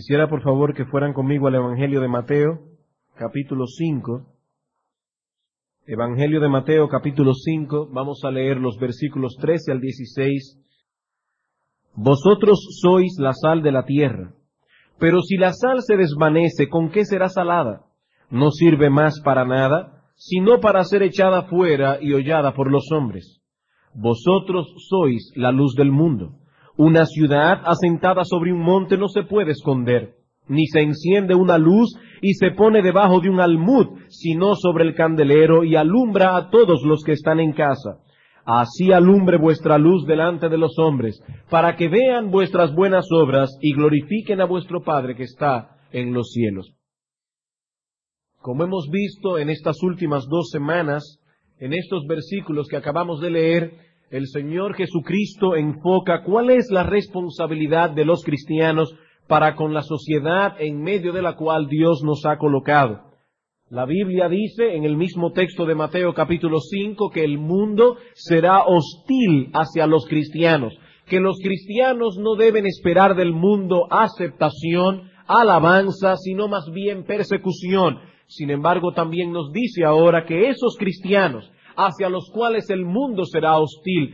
Quisiera por favor que fueran conmigo al Evangelio de Mateo, capítulo 5. Evangelio de Mateo, capítulo 5, vamos a leer los versículos 13 al 16. Vosotros sois la sal de la tierra, pero si la sal se desvanece, ¿con qué será salada? No sirve más para nada, sino para ser echada fuera y hollada por los hombres. Vosotros sois la luz del mundo. Una ciudad asentada sobre un monte no se puede esconder, ni se enciende una luz y se pone debajo de un almud, sino sobre el candelero y alumbra a todos los que están en casa. Así alumbre vuestra luz delante de los hombres, para que vean vuestras buenas obras y glorifiquen a vuestro Padre que está en los cielos. Como hemos visto en estas últimas 2 semanas, en estos versículos que acabamos de leer, el Señor Jesucristo enfoca cuál es la responsabilidad de los cristianos para con la sociedad en medio de la cual Dios nos ha colocado. La Biblia dice en el mismo texto de Mateo capítulo 5 que el mundo será hostil hacia los cristianos, que los cristianos no deben esperar del mundo aceptación, alabanza, sino más bien persecución. Sin embargo, también nos dice ahora que esos cristianos hacia los cuales el mundo será hostil,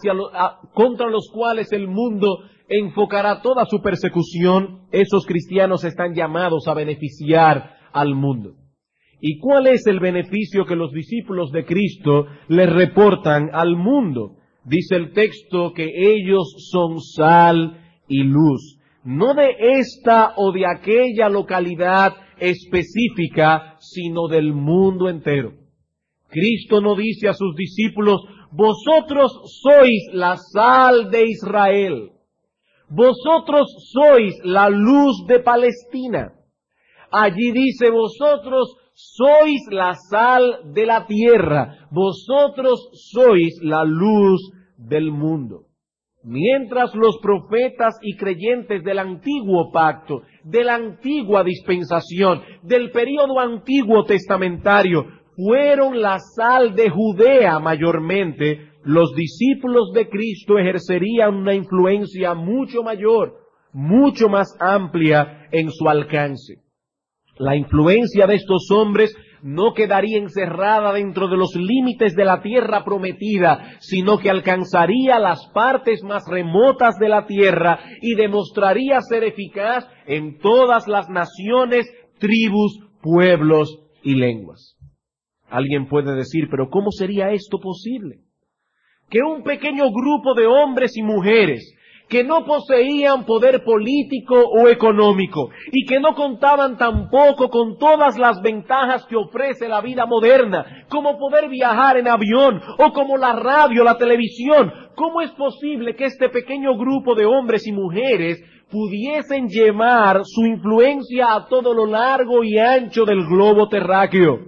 contra los cuales el mundo enfocará toda su persecución, esos cristianos están llamados a beneficiar al mundo. ¿Y cuál es el beneficio que los discípulos de Cristo le reportan al mundo? Dice el texto que ellos son sal y luz, no de esta o de aquella localidad específica, sino del mundo entero. Cristo no dice a sus discípulos, vosotros sois la sal de Israel, vosotros sois la luz de Palestina. Allí dice, vosotros sois la sal de la tierra, vosotros sois la luz del mundo. Mientras los profetas y creyentes del antiguo pacto, de la antigua dispensación, del período antiguo testamentario, fueron la sal de Judea mayormente, los discípulos de Cristo ejercerían una influencia mucho mayor, mucho más amplia en su alcance. La influencia de estos hombres no quedaría encerrada dentro de los límites de la tierra prometida, sino que alcanzaría las partes más remotas de la tierra y demostraría ser eficaz en todas las naciones, tribus, pueblos y lenguas. Alguien puede decir, pero ¿cómo sería esto posible? Que un pequeño grupo de hombres y mujeres que no poseían poder político o económico y que no contaban tampoco con todas las ventajas que ofrece la vida moderna, como poder viajar en avión o como la radio, la televisión, ¿cómo es posible que este pequeño grupo de hombres y mujeres pudiesen llevar su influencia a todo lo largo y ancho del globo terráqueo?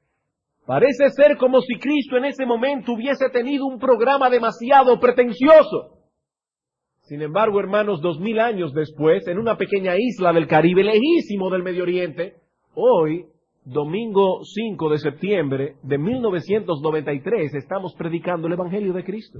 Parece ser como si Cristo en ese momento hubiese tenido un programa demasiado pretencioso. Sin embargo, hermanos, 2000 años después, en una pequeña isla del Caribe, lejísimo del Medio Oriente, hoy, domingo 5 de septiembre de 1993, estamos predicando el Evangelio de Cristo.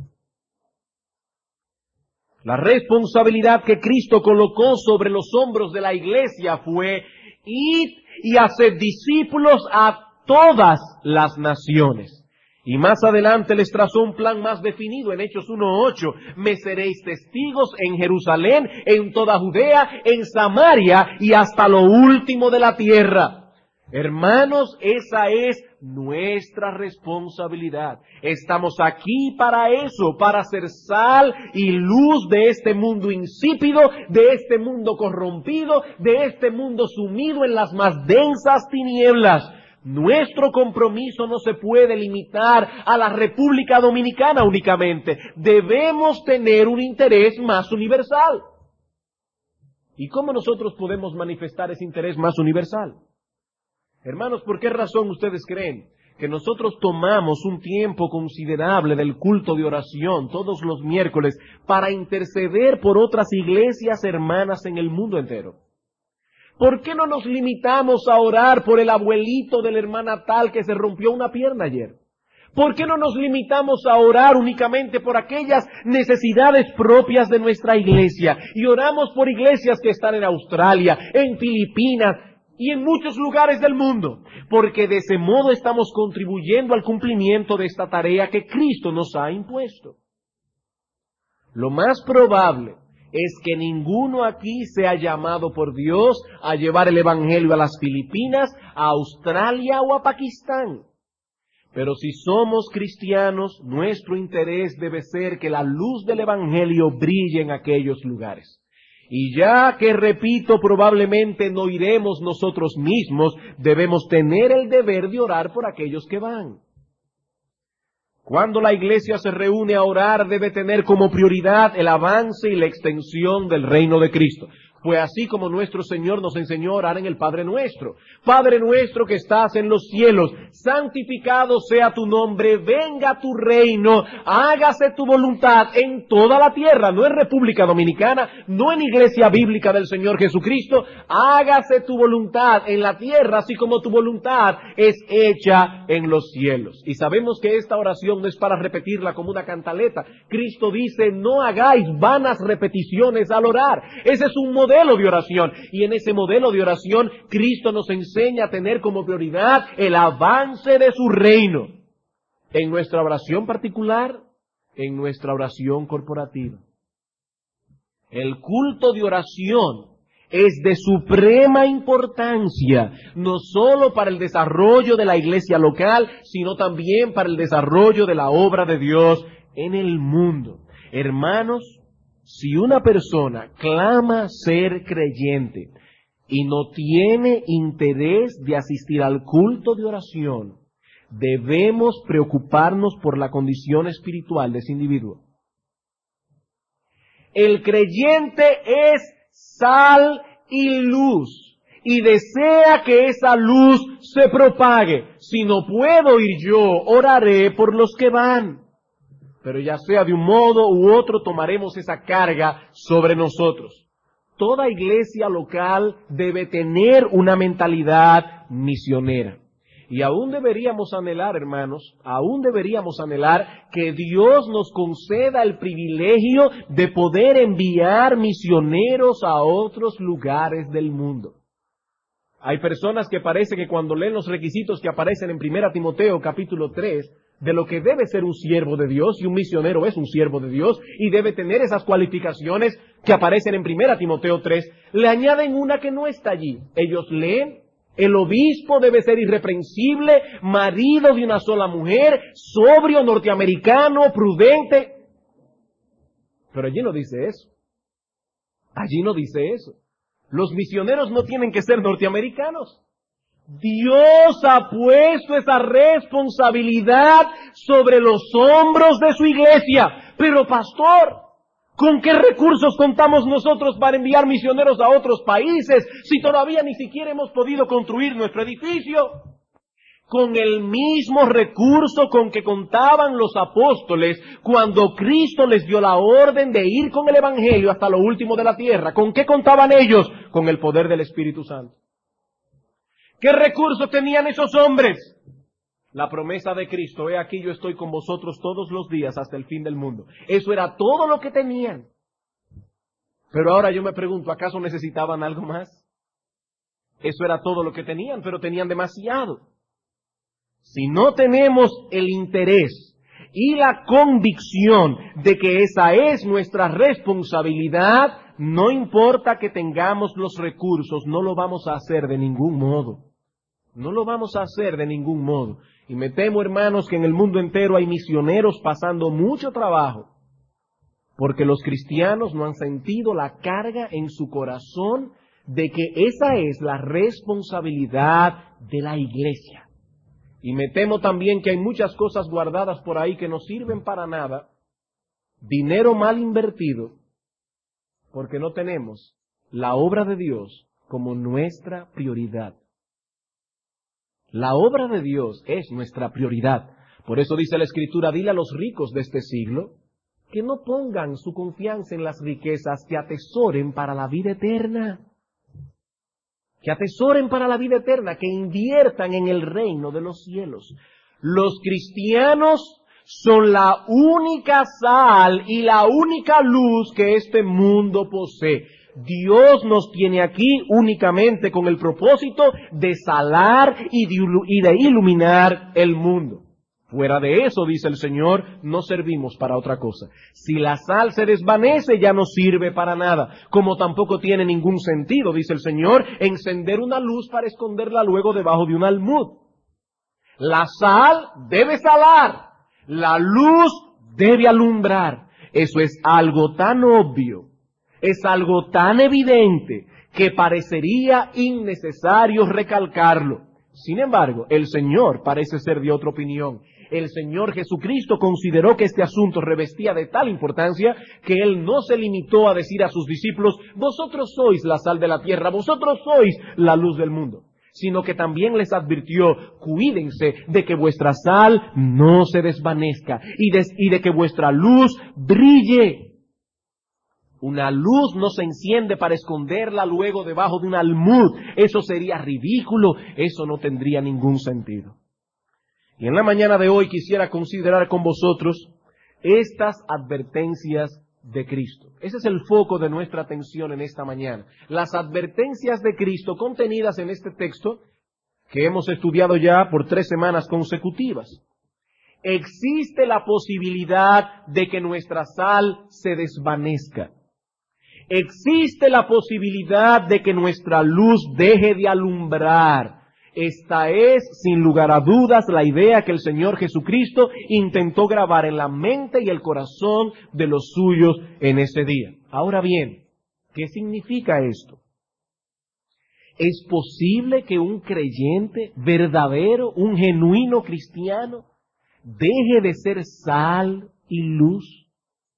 La responsabilidad que Cristo colocó sobre los hombros de la iglesia fue ir y hacer discípulos a todas las naciones. Y más adelante les trazó un plan más definido en Hechos 1:8. Me seréis testigos en Jerusalén, en toda Judea, en Samaria y hasta lo último de la tierra. Hermanos, esa es nuestra responsabilidad. Estamos aquí para eso, para ser sal y luz de este mundo insípido, de este mundo corrompido, de este mundo sumido en las más densas tinieblas. Nuestro compromiso no se puede limitar a la República Dominicana únicamente. Debemos tener un interés más universal. ¿Y cómo nosotros podemos manifestar ese interés más universal? Hermanos, ¿por qué razón ustedes creen que nosotros tomamos un tiempo considerable del culto de oración todos los miércoles para interceder por otras iglesias hermanas en el mundo entero? ¿Por qué no nos limitamos a orar por el abuelito de la hermana tal que se rompió una pierna ayer? ¿Por qué no nos limitamos a orar únicamente por aquellas necesidades propias de nuestra iglesia? Y oramos por iglesias que están en Australia, en Filipinas y en muchos lugares del mundo. Porque de ese modo estamos contribuyendo al cumplimiento de esta tarea que Cristo nos ha impuesto. Lo más probable es que ninguno aquí sea llamado por Dios a llevar el Evangelio a las Filipinas, a Australia o a Pakistán. Pero si somos cristianos, nuestro interés debe ser que la luz del Evangelio brille en aquellos lugares. Y ya que, repito, probablemente no iremos nosotros mismos, debemos tener el deber de orar por aquellos que van. Cuando la iglesia se reúne a orar, debe tener como prioridad el avance y la extensión del reino de Cristo. Fue así como nuestro Señor nos enseñó a orar en el Padre Nuestro. Padre nuestro que estás en los cielos, santificado sea tu nombre, venga tu reino, hágase tu voluntad en toda la tierra, no en República Dominicana, no en Iglesia Bíblica del Señor Jesucristo, hágase tu voluntad en la tierra, así como tu voluntad es hecha en los cielos. Y sabemos que esta oración no es para repetirla como una cantaleta. Cristo dice, no hagáis vanas repeticiones al orar. Ese es un modelo de oración, y en ese modelo de oración Cristo nos enseña a tener como prioridad el avance de su reino en nuestra oración particular, en nuestra oración corporativa. El culto de oración es de suprema importancia, no solo para el desarrollo de la iglesia local, sino también para el desarrollo de la obra de Dios en el mundo. Hermanos, si una persona clama ser creyente y no tiene interés de asistir al culto de oración, debemos preocuparnos por la condición espiritual de ese individuo. El creyente es sal y luz, y desea que esa luz se propague. Si no puedo ir yo, oraré por los que van. Pero ya sea de un modo u otro, tomaremos esa carga sobre nosotros. Toda iglesia local debe tener una mentalidad misionera. Y aún deberíamos anhelar, hermanos, aún deberíamos anhelar que Dios nos conceda el privilegio de poder enviar misioneros a otros lugares del mundo. Hay personas que parece que cuando leen los requisitos que aparecen en 1 Timoteo capítulo 3, de lo que debe ser un siervo de Dios, y un misionero es un siervo de Dios, y debe tener esas cualificaciones que aparecen en 1 Timoteo 3, le añaden una que no está allí. Ellos leen, el obispo debe ser irreprensible, marido de una sola mujer, sobrio, norteamericano, prudente. Pero allí no dice eso. Allí no dice eso. Los misioneros no tienen que ser norteamericanos. Dios ha puesto esa responsabilidad sobre los hombros de su iglesia. Pero pastor, ¿con qué recursos contamos nosotros para enviar misioneros a otros países si todavía ni siquiera hemos podido construir nuestro edificio? Con el mismo recurso con que contaban los apóstoles cuando Cristo les dio la orden de ir con el Evangelio hasta lo último de la tierra. ¿Con qué contaban ellos? Con el poder del Espíritu Santo. ¿Qué recursos tenían esos hombres? La promesa de Cristo, he aquí yo estoy con vosotros todos los días hasta el fin del mundo. Eso era todo lo que tenían. Pero ahora yo me pregunto, ¿acaso necesitaban algo más? Eso era todo lo que tenían, pero tenían demasiado. Si no tenemos el interés y la convicción de que esa es nuestra responsabilidad, no importa que tengamos los recursos, no lo vamos a hacer de ningún modo. No lo vamos a hacer de ningún modo. Y me temo, hermanos, que en el mundo entero hay misioneros pasando mucho trabajo, porque los cristianos no han sentido la carga en su corazón de que esa es la responsabilidad de la iglesia. Y me temo también que hay muchas cosas guardadas por ahí que no sirven para nada, dinero mal invertido, porque no tenemos la obra de Dios como nuestra prioridad. La obra de Dios es nuestra prioridad. Por eso dice la Escritura, dile a los ricos de este siglo que no pongan su confianza en las riquezas, que atesoren para la vida eterna. Que atesoren para la vida eterna, que inviertan en el reino de los cielos. Los cristianos son la única sal y la única luz que este mundo posee. Dios nos tiene aquí únicamente con el propósito de salar y de iluminar el mundo. Fuera de eso, dice el Señor, no servimos para otra cosa. Si la sal se desvanece, ya no sirve para nada. Como tampoco tiene ningún sentido, dice el Señor, encender una luz para esconderla luego debajo de un almud. La sal debe salar, la luz debe alumbrar. Eso es algo tan obvio, es algo tan evidente, que parecería innecesario recalcarlo. Sin embargo, el Señor parece ser de otra opinión. El Señor Jesucristo consideró que este asunto revestía de tal importancia que Él no se limitó a decir a sus discípulos, vosotros sois la sal de la tierra, vosotros sois la luz del mundo, sino que también les advirtió, cuídense de que vuestra sal no se desvanezca y de que vuestra luz brille. Una luz no se enciende para esconderla luego debajo de un almud. Eso sería ridículo, eso no tendría ningún sentido. Y en la mañana de hoy quisiera considerar con vosotros estas advertencias de Cristo. Ese es el foco de nuestra atención en esta mañana. Las advertencias de Cristo contenidas en este texto que hemos estudiado ya por 3 semanas consecutivas. Existe la posibilidad de que nuestra sal se desvanezca. Existe la posibilidad de que nuestra luz deje de alumbrar. Esta es, sin lugar a dudas, la idea que el Señor Jesucristo intentó grabar en la mente y el corazón de los suyos en ese día. Ahora bien, ¿qué significa esto? ¿Es posible que un creyente verdadero, un genuino cristiano, deje de ser sal y luz?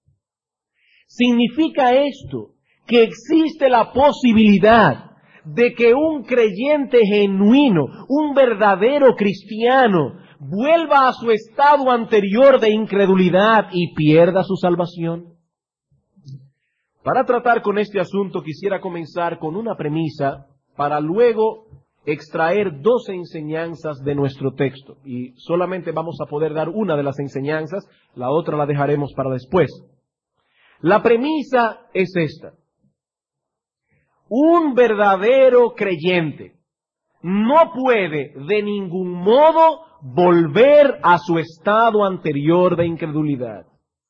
¿Significa esto que existe la posibilidad de que un creyente genuino, un verdadero cristiano, vuelva a su estado anterior de incredulidad y pierda su salvación? Para tratar con este asunto quisiera comenzar con una premisa para luego extraer 2 enseñanzas de nuestro texto. Y solamente vamos a poder dar una de las enseñanzas, la otra la dejaremos para después. La premisa es esta. Un verdadero creyente no puede de ningún modo volver a su estado anterior de incredulidad.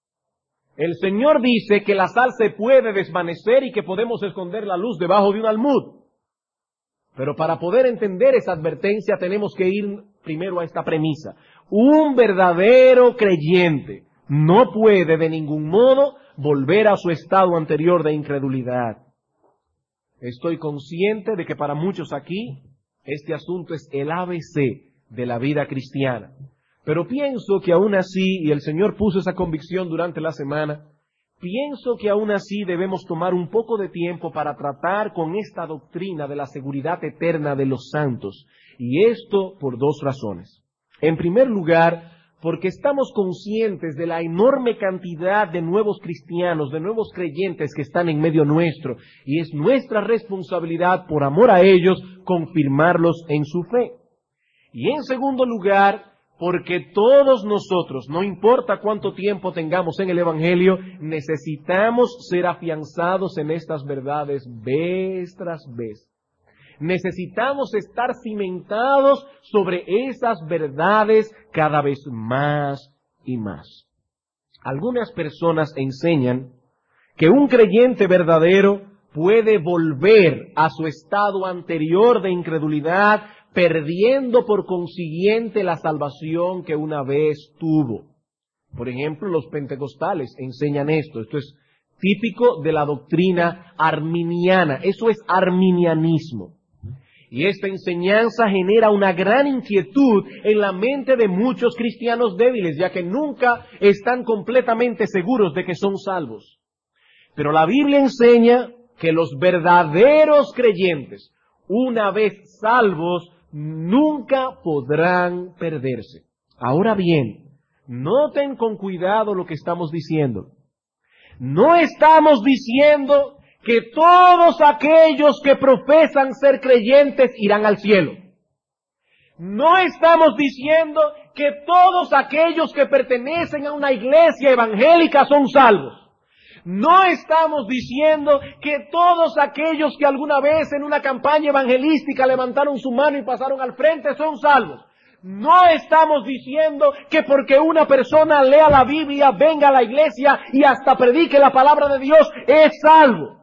El Señor dice que la sal se puede desvanecer y que podemos esconder la luz debajo de un almud. Pero para poder entender esa advertencia tenemos que ir primero a esta premisa. Un verdadero creyente no puede de ningún modo volver a su estado anterior de incredulidad. Estoy consciente de que para muchos aquí este asunto es el ABC de la vida cristiana. Pero pienso que aún así, y el Señor puso esa convicción durante la semana, pienso que aún así debemos tomar un poco de tiempo para tratar con esta doctrina de la seguridad eterna de los santos. Y esto por 2 razones. En primer lugar, porque estamos conscientes de la enorme cantidad de nuevos cristianos, de nuevos creyentes que están en medio nuestro, y es nuestra responsabilidad, por amor a ellos, confirmarlos en su fe. Y en segundo lugar, porque todos nosotros, no importa cuánto tiempo tengamos en el Evangelio, necesitamos ser afianzados en estas verdades vez tras vez. Necesitamos estar cimentados sobre esas verdades cada vez más y más. Algunas personas enseñan que un creyente verdadero puede volver a su estado anterior de incredulidad, perdiendo por consiguiente la salvación que una vez tuvo. Por ejemplo, los pentecostales enseñan esto. Esto es típico de la doctrina arminiana. Eso es arminianismo. Y esta enseñanza genera una gran inquietud en la mente de muchos cristianos débiles, ya que nunca están completamente seguros de que son salvos. Pero la Biblia enseña que los verdaderos creyentes, una vez salvos, nunca podrán perderse. Ahora bien, noten con cuidado lo que estamos diciendo. No estamos diciendo que todos aquellos que profesan ser creyentes irán al cielo. No estamos diciendo que todos aquellos que pertenecen a una iglesia evangélica son salvos. No estamos diciendo que todos aquellos que alguna vez en una campaña evangelística levantaron su mano y pasaron al frente son salvos. No estamos diciendo que porque una persona lea la Biblia, venga a la iglesia y hasta predique la palabra de Dios, es salvo.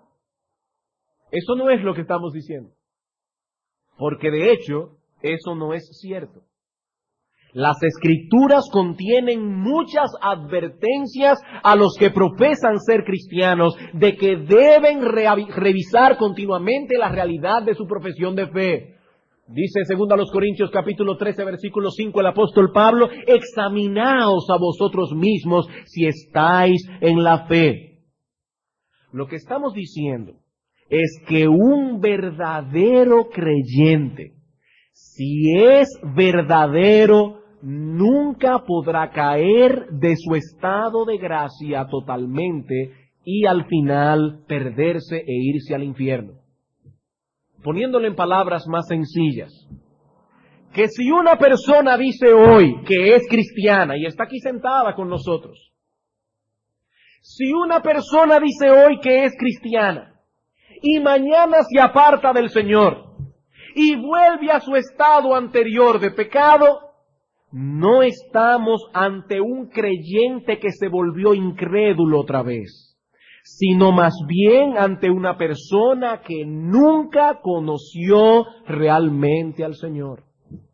Eso no es lo que estamos diciendo. Porque de hecho, eso no es cierto. Las Escrituras contienen muchas advertencias a los que profesan ser cristianos de que deben revisar continuamente la realidad de su profesión de fe. Dice en 2 Corintios capítulo 13 versículo 5 el apóstol Pablo, examinaos a vosotros mismos si estáis en la fe. Lo que estamos diciendo es que un verdadero creyente, si es verdadero, nunca podrá caer de su estado de gracia totalmente y al final perderse e irse al infierno. Poniéndolo en palabras más sencillas, que si una persona dice hoy que es cristiana y está aquí sentada con nosotros, si una persona dice hoy que es cristiana y mañana se aparta del Señor y vuelve a su estado anterior de pecado, no estamos ante un creyente que se volvió incrédulo otra vez, sino más bien ante una persona que nunca conoció realmente al Señor.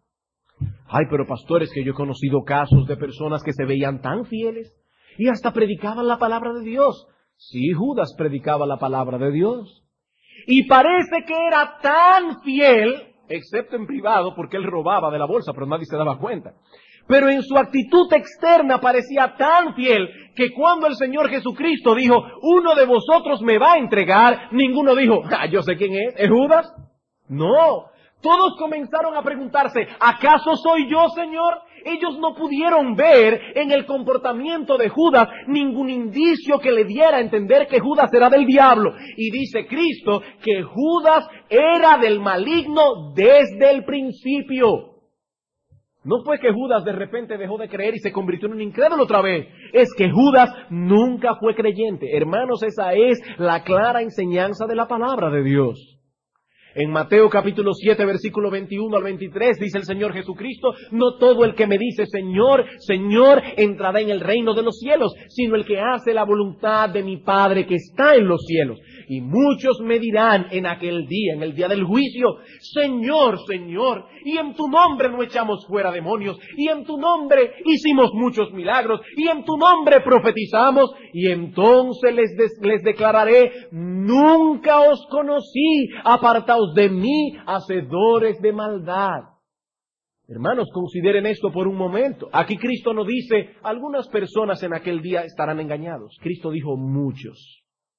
Ay, pero pastores, que yo he conocido casos de personas que se veían tan fieles y hasta predicaban la palabra de Dios. Sí, Judas predicaba la palabra de Dios. Y parece que era tan fiel, excepto en privado, porque él robaba de la bolsa, pero nadie se daba cuenta. Pero en su actitud externa parecía tan fiel que cuando el Señor Jesucristo dijo, uno de vosotros me va a entregar, ninguno dijo, yo sé quién ¿es Judas? No, todos comenzaron a preguntarse, ¿acaso soy yo, Señor? Ellos no pudieron ver en el comportamiento de Judas ningún indicio que le diera a entender que Judas era del diablo. Y dice Cristo que Judas era del maligno desde el principio. No fue que Judas de repente dejó de creer y se convirtió en un incrédulo otra vez. Es que Judas nunca fue creyente. Hermanos, esa es la clara enseñanza de la palabra de Dios. En Mateo capítulo 7, versículo 21 al 23, dice el Señor Jesucristo, no todo el que me dice Señor, Señor, entrará en el reino de los cielos, sino el que hace la voluntad de mi Padre que está en los cielos. Y muchos me dirán en aquel día, en el día del juicio, Señor, Señor, y en tu nombre no echamos fuera demonios, y en tu nombre hicimos muchos milagros, y en tu nombre profetizamos, y entonces les declararé, nunca os conocí, apartaos de mí, hacedores de maldad. Hermanos, consideren esto por un momento. Aquí Cristo no dice, algunas personas en aquel día estarán engañados. Cristo dijo muchos.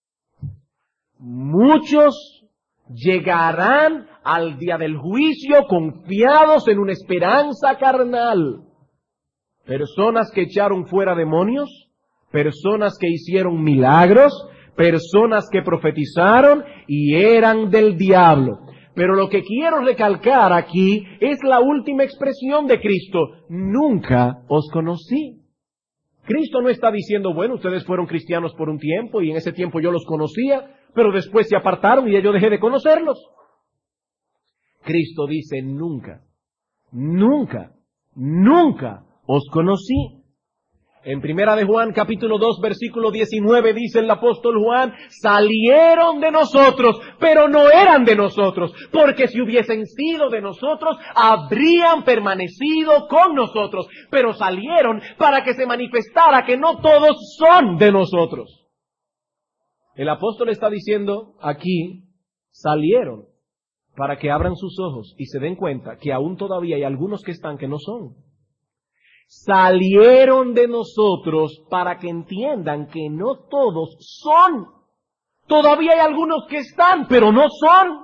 Muchos llegarán al día del juicio confiados en una esperanza carnal. Personas que echaron fuera demonios, personas que hicieron milagros, personas que profetizaron y eran del diablo. Pero lo que quiero recalcar aquí es la última expresión de Cristo. Nunca os conocí. Cristo no está diciendo, bueno, ustedes fueron cristianos por un tiempo y en ese tiempo yo los conocía, pero después se apartaron y ya yo dejé de conocerlos. Cristo dice, nunca, nunca, nunca os conocí. En Primera de Juan, capítulo 2, versículo 19, dice el apóstol Juan, salieron de nosotros, pero no eran de nosotros, porque si hubiesen sido de nosotros, habrían permanecido con nosotros, pero salieron para que se manifestara que no todos son de nosotros. El apóstol está diciendo aquí, salieron para que abran sus ojos y se den cuenta que aún todavía hay algunos que están que no son. Salieron de nosotros para que entiendan que no todos son. Todavía hay algunos que están, pero no son.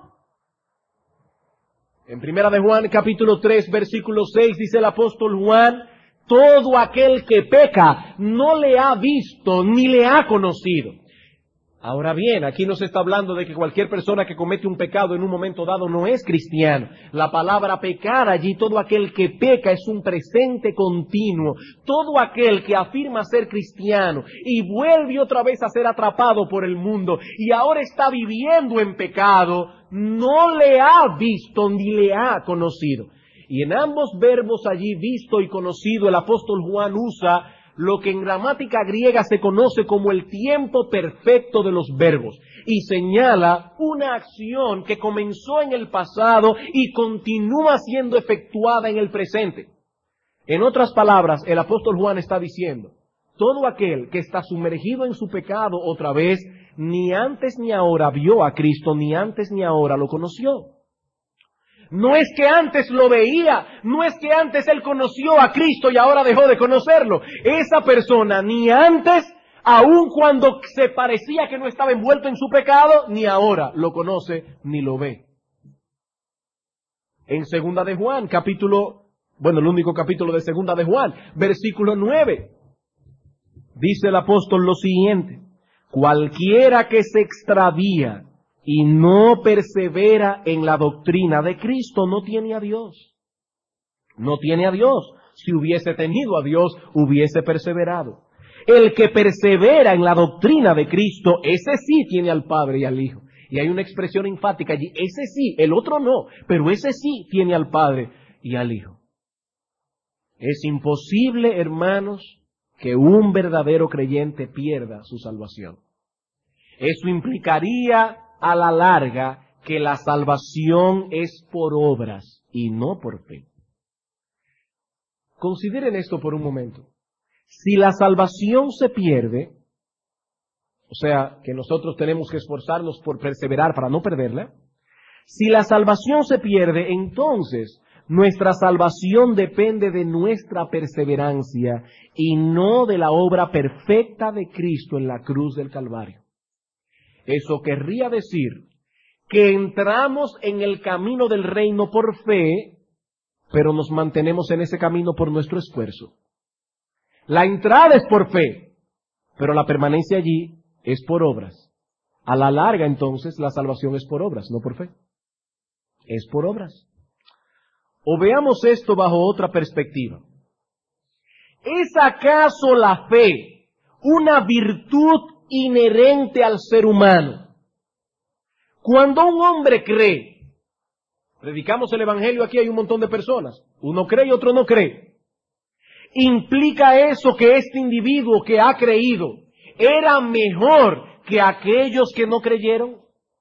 En Primera de Juan, capítulo 3, versículo 6, dice el apóstol Juan, todo aquel que peca no le ha visto ni le ha conocido. Ahora bien, aquí no se está hablando de que cualquier persona que comete un pecado en un momento dado no es cristiano. La palabra pecar allí, todo aquel que peca es un presente continuo. Todo aquel que afirma ser cristiano y vuelve otra vez a ser atrapado por el mundo y ahora está viviendo en pecado, no le ha visto ni le ha conocido. Y en ambos verbos allí, visto y conocido, el apóstol Juan usa lo que en gramática griega se conoce como el tiempo perfecto de los verbos, y señala una acción que comenzó en el pasado y continúa siendo efectuada en el presente. En otras palabras, el apóstol Juan está diciendo, todo aquel que está sumergido en su pecado otra vez, ni antes ni ahora vio a Cristo, ni antes ni ahora lo conoció. No es que antes lo veía, no es que antes él conoció a Cristo y ahora dejó de conocerlo. Esa persona ni antes, aun cuando se parecía que no estaba envuelto en su pecado, ni ahora lo conoce ni lo ve. En Segunda de Juan, el único capítulo de Segunda de Juan, versículo 9, dice el apóstol lo siguiente: cualquiera que se extravía y no persevera en la doctrina de Cristo, no tiene a Dios. No tiene a Dios. Si hubiese tenido a Dios, hubiese perseverado. El que persevera en la doctrina de Cristo, ese sí tiene al Padre y al Hijo. Y hay una expresión enfática allí, ese sí, el otro no, pero ese sí tiene al Padre y al Hijo. Es imposible, hermanos, que un verdadero creyente pierda su salvación. Eso implicaría a la larga que la salvación es por obras y no por fe. Consideren esto por un momento. Si la salvación se pierde, o sea, que nosotros tenemos que esforzarnos por perseverar para no perderla, si la salvación se pierde, entonces nuestra salvación depende de nuestra perseverancia y no de la obra perfecta de Cristo en la cruz del Calvario. Eso querría decir que entramos en el camino del reino por fe, pero nos mantenemos en ese camino por nuestro esfuerzo. La entrada es por fe, pero la permanencia allí es por obras. A la larga, entonces, la salvación es por obras, no por fe. Es por obras. O veamos esto bajo otra perspectiva. ¿Es acaso la fe una virtud inherente al ser humano? Cuando un hombre cree, predicamos el evangelio, aquí hay un montón de personas, uno cree y otro no cree. ¿Implica eso que este individuo que ha creído era mejor que aquellos que no creyeron?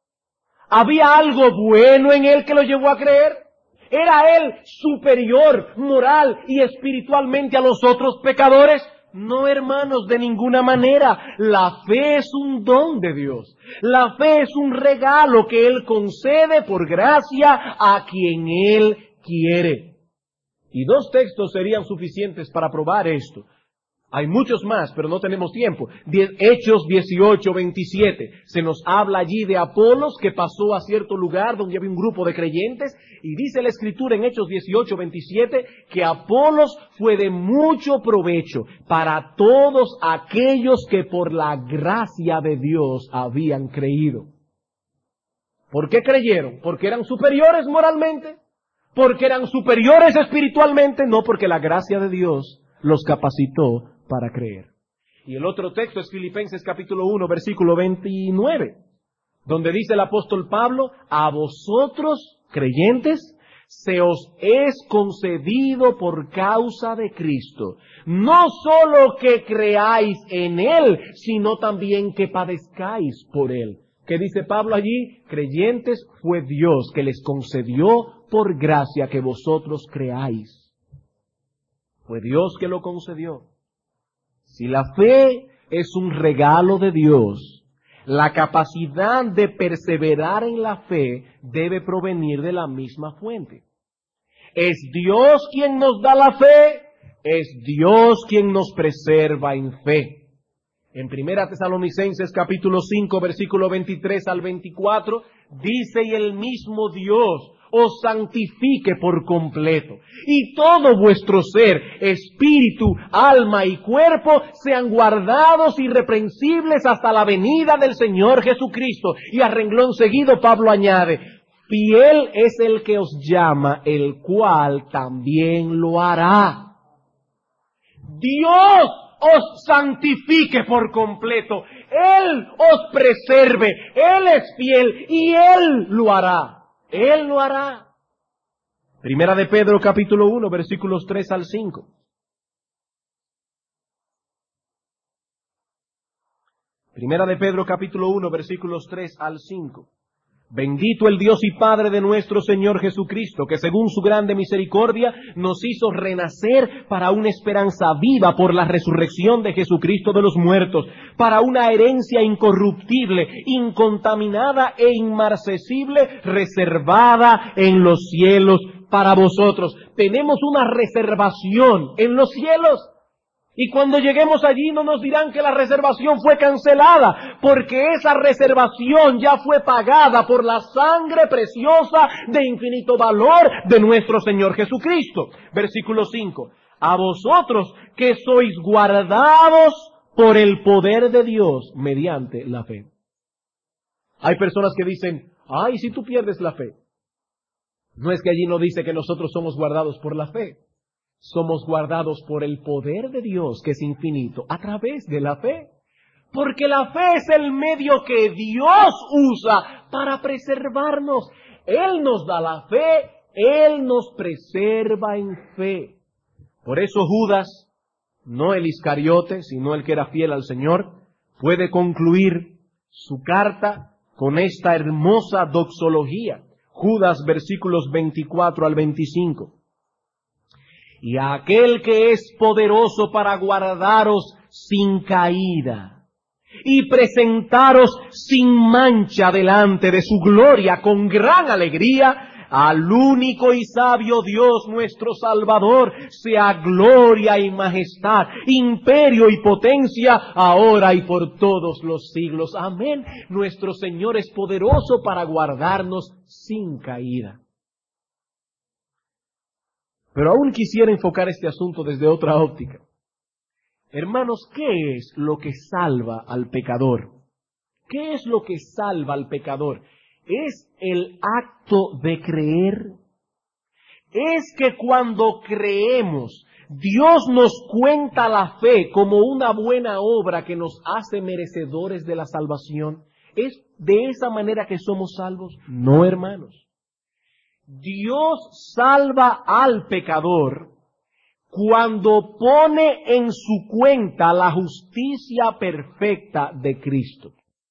¿Había algo bueno en él que lo llevó a creer? ¿Era él superior moral y espiritualmente a los otros pecadores? No, hermanos, de ninguna manera. La fe es un don de Dios. La fe es un regalo que Él concede por gracia a quien Él quiere. Y 2 textos serían suficientes para probar esto. Hay muchos más, pero no tenemos tiempo. Hechos 18:27. Se nos habla allí de Apolos, que pasó a cierto lugar donde había un grupo de creyentes, y dice la Escritura en Hechos 18:27 que Apolos fue de mucho provecho para todos aquellos que por la gracia de Dios habían creído. ¿Por qué creyeron? ¿Porque eran superiores moralmente? ¿Porque eran superiores espiritualmente? No, porque la gracia de Dios los capacitó para creer. Y el otro texto es Filipenses capítulo 1, versículo 29, donde dice el apóstol Pablo: a vosotros, creyentes, se os es concedido por causa de Cristo, no solo que creáis en Él, sino también que padezcáis por Él. ¿Qué dice Pablo allí? Creyentes, fue Dios que les concedió por gracia que vosotros creáis. Fue Dios que lo concedió. Si la fe es un regalo de Dios, la capacidad de perseverar en la fe debe provenir de la misma fuente. ¿Es Dios quien nos da la fe? Es Dios quien nos preserva en fe. En 1 Tesalonicenses capítulo 5, versículo 23 al 24, dice: y el mismo Dios os santifique por completo, y todo vuestro ser, espíritu, alma y cuerpo, sean guardados irreprensibles hasta la venida del Señor Jesucristo. Y a renglón seguido Pablo añade, fiel es el que os llama, el cual también lo hará. Dios os santifique por completo. Él os preserve. Él es fiel y Él lo hará. Él lo hará. Primera de Pedro capítulo 1 versículos 3 al 5. Primera de Pedro capítulo 1 versículos 3 al 5. Bendito el Dios y Padre de nuestro Señor Jesucristo, que según su grande misericordia nos hizo renacer para una esperanza viva por la resurrección de Jesucristo de los muertos, para una herencia incorruptible, incontaminada e inmarcesible, reservada en los cielos para vosotros. Tenemos una reservación en los cielos. Y cuando lleguemos allí no nos dirán que la reservación fue cancelada, porque esa reservación ya fue pagada por la sangre preciosa de infinito valor de nuestro Señor Jesucristo. Versículo 5. A vosotros que sois guardados por el poder de Dios mediante la fe. Hay personas que dicen, ay, si tú pierdes la fe. No es que allí no dice que nosotros somos guardados por la fe. Somos guardados por el poder de Dios, que es infinito, a través de la fe. Porque la fe es el medio que Dios usa para preservarnos. Él nos da la fe, Él nos preserva en fe. Por eso Judas, no el Iscariote, sino el que era fiel al Señor, puede concluir su carta con esta hermosa doxología. Judas, versículos 24 al 25. Y a aquel que es poderoso para guardaros sin caída y presentaros sin mancha delante de su gloria con gran alegría, al único y sabio Dios nuestro Salvador, sea gloria y majestad, imperio y potencia, ahora y por todos los siglos. Amén. Nuestro Señor es poderoso para guardarnos sin caída. Pero aún quisiera enfocar este asunto desde otra óptica. Hermanos, ¿qué es lo que salva al pecador? ¿Qué es lo que salva al pecador? ¿Es el acto de creer? Es que cuando creemos, Dios nos cuenta la fe como una buena obra que nos hace merecedores de la salvación. ¿Es de esa manera que somos salvos? No, hermanos. Dios salva al pecador cuando pone en su cuenta la justicia perfecta de Cristo.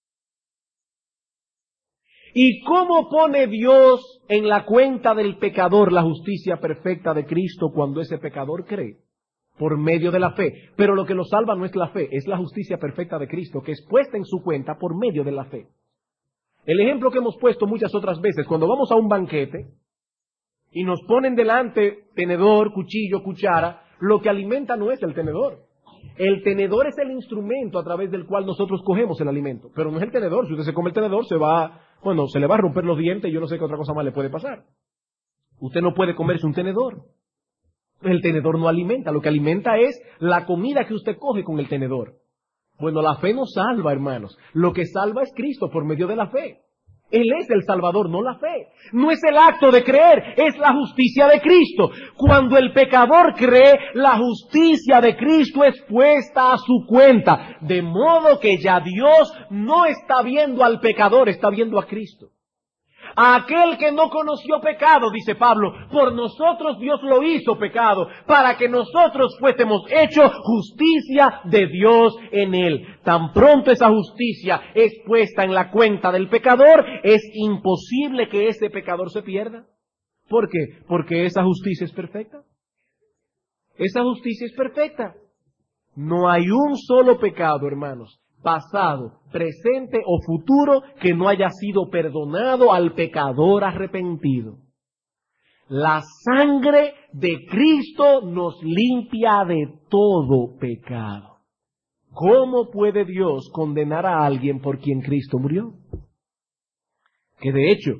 ¿Y cómo pone Dios en la cuenta del pecador la justicia perfecta de Cristo cuando ese pecador cree? Por medio de la fe. Pero lo que lo salva no es la fe, es la justicia perfecta de Cristo que es puesta en su cuenta por medio de la fe. El ejemplo que hemos puesto muchas otras veces, cuando vamos a un banquete y nos ponen delante tenedor, cuchillo, cuchara, lo que alimenta no es el tenedor. El tenedor es el instrumento a través del cual nosotros cogemos el alimento, pero no es el tenedor. Si usted se come el tenedor, se le va a romper los dientes y yo no sé qué otra cosa más le puede pasar. Usted no puede comerse un tenedor. El tenedor no alimenta, lo que alimenta es la comida que usted coge con el tenedor. Bueno, la fe no salva, hermanos. Lo que salva es Cristo por medio de la fe. Él es el Salvador, no la fe. No es el acto de creer, es la justicia de Cristo. Cuando el pecador cree, la justicia de Cristo es puesta a su cuenta. De modo que ya Dios no está viendo al pecador, está viendo a Cristo. A aquel que no conoció pecado, dice Pablo, por nosotros Dios lo hizo pecado, para que nosotros fuésemos hechos justicia de Dios en él. Tan pronto esa justicia es puesta en la cuenta del pecador, es imposible que ese pecador se pierda. ¿Por qué? Porque esa justicia es perfecta. Esa justicia es perfecta. No hay un solo pecado, hermanos, pasado, presente o futuro, que no haya sido perdonado al pecador arrepentido. La sangre de Cristo nos limpia de todo pecado. ¿Cómo puede Dios condenar a alguien por quien Cristo murió? Que de hecho,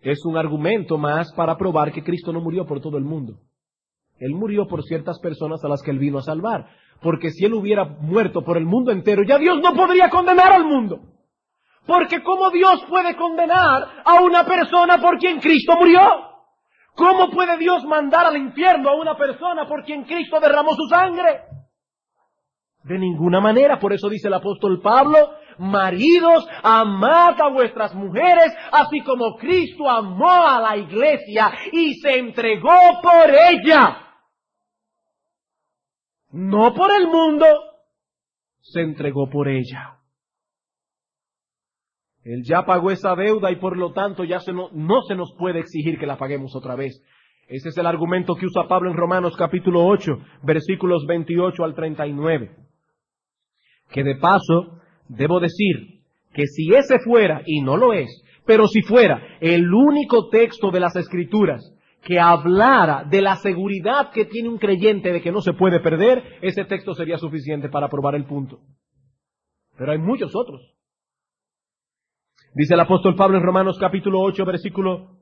es un argumento más para probar que Cristo no murió por todo el mundo. Él murió por ciertas personas a las que Él vino a salvar. Porque si Él hubiera muerto por el mundo entero, ya Dios no podría condenar al mundo. Porque ¿cómo Dios puede condenar a una persona por quien Cristo murió? ¿Cómo puede Dios mandar al infierno a una persona por quien Cristo derramó su sangre? De ninguna manera. Por eso dice el apóstol Pablo: maridos, amad a vuestras mujeres, así como Cristo amó a la iglesia y se entregó por ella. No por el mundo, se entregó por ella. Él ya pagó esa deuda y por lo tanto ya no se nos puede exigir que la paguemos otra vez. Ese es el argumento que usa Pablo en Romanos capítulo 8, versículos 28 al 39. Que de paso, debo decir que si ese fuera, y no lo es, pero si fuera el único texto de las Escrituras que hablara de la seguridad que tiene un creyente de que no se puede perder, ese texto sería suficiente para probar el punto. Pero hay muchos otros. Dice el apóstol Pablo en Romanos capítulo 8, versículo...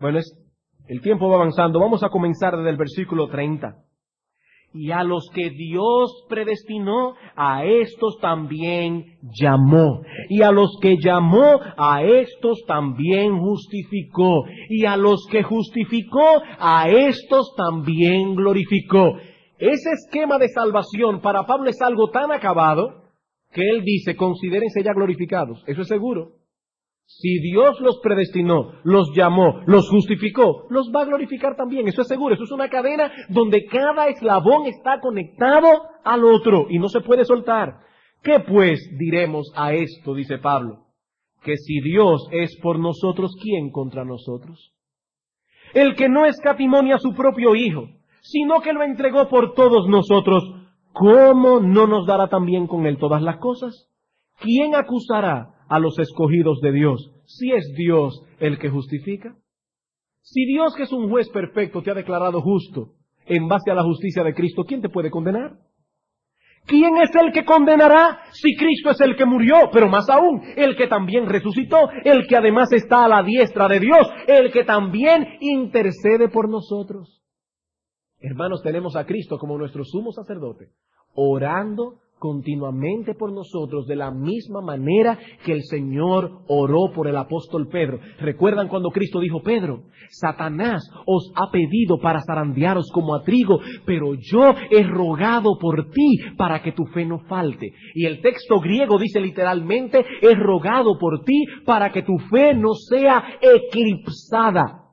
el tiempo va avanzando. Vamos a comenzar desde el versículo 30. Y a los que Dios predestinó, a estos también llamó. Y a los que llamó, a estos también justificó. Y a los que justificó, a estos también glorificó. Ese esquema de salvación para Pablo es algo tan acabado que él dice: considérense ya glorificados. Eso es seguro. Si Dios los predestinó, los llamó, los justificó, los va a glorificar también. Eso es seguro. Eso es una cadena donde cada eslabón está conectado al otro y no se puede soltar. ¿Qué pues diremos a esto? Dice Pablo. Que si Dios es por nosotros, ¿quién contra nosotros? El que no escatimó a su propio Hijo, sino que lo entregó por todos nosotros, ¿cómo no nos dará también con Él todas las cosas? ¿Quién acusará a los escogidos de Dios, si es Dios el que justifica? Si Dios, que es un juez perfecto, te ha declarado justo en base a la justicia de Cristo, ¿quién te puede condenar? ¿Quién es el que condenará si Cristo es el que murió, pero más aún, el que también resucitó, el que además está a la diestra de Dios, el que también intercede por nosotros? Hermanos, tenemos a Cristo como nuestro sumo sacerdote, orando continuamente por nosotros de la misma manera que el Señor oró por el apóstol Pedro. ¿Recuerdan cuando Cristo dijo: Pedro, Satanás os ha pedido para zarandearos como a trigo, pero yo he rogado por ti para que tu fe no falte? Y el texto griego dice literalmente: he rogado por ti para que tu fe no sea eclipsada.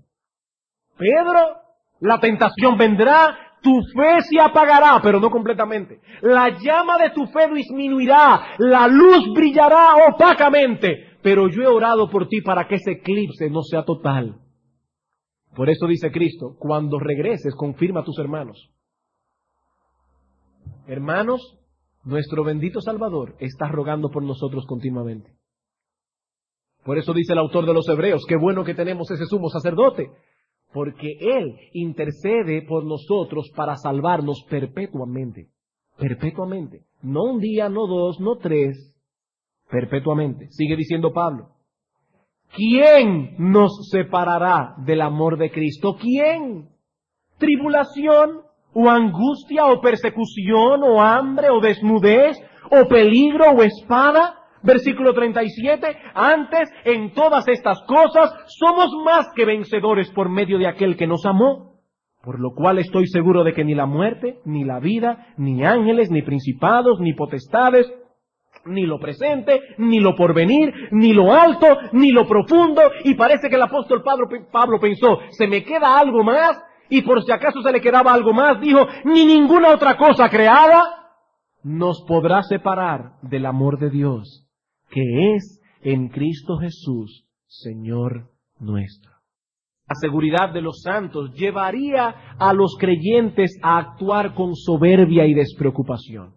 Pedro, la tentación vendrá, tu fe se apagará, pero no completamente. La llama de tu fe disminuirá, la luz brillará opacamente, pero yo he orado por ti para que ese eclipse no sea total. Por eso dice Cristo: cuando regreses, confirma a tus hermanos. Hermanos, nuestro bendito Salvador está rogando por nosotros continuamente. Por eso dice el autor de los Hebreos: qué bueno que tenemos ese sumo sacerdote, porque Él intercede por nosotros para salvarnos perpetuamente. Perpetuamente. No un día, no dos, no tres. Perpetuamente. Sigue diciendo Pablo: ¿quién nos separará del amor de Cristo? ¿Quién? ¿Tribulación? ¿O angustia? ¿O persecución? ¿O hambre? ¿O desnudez? ¿O peligro? ¿O espada? Versículo 37, antes, en todas estas cosas, somos más que vencedores por medio de aquel que nos amó. Por lo cual estoy seguro de que ni la muerte, ni la vida, ni ángeles, ni principados, ni potestades, ni lo presente, ni lo porvenir, ni lo alto, ni lo profundo. Y parece que el apóstol Pablo pensó: ¿se me queda algo más? Y por si acaso se le quedaba algo más, dijo: ni ninguna otra cosa creada nos podrá separar del amor de Dios, que es en Cristo Jesús, Señor nuestro. La seguridad de los santos llevaría a los creyentes a actuar con soberbia y despreocupación.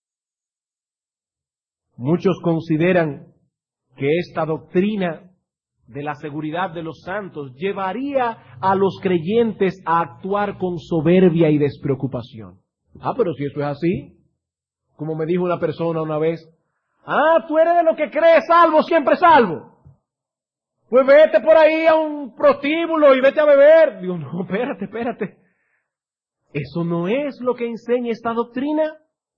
Muchos consideran que esta doctrina de la seguridad de los santos llevaría a los creyentes a actuar con soberbia y despreocupación. Pero si eso es así, como me dijo una persona una vez: tú eres de lo que crees salvo, siempre salvo. Pues vete por ahí a un prostíbulo y vete a beber. Digo, no, espérate. Eso no es lo que enseña esta doctrina.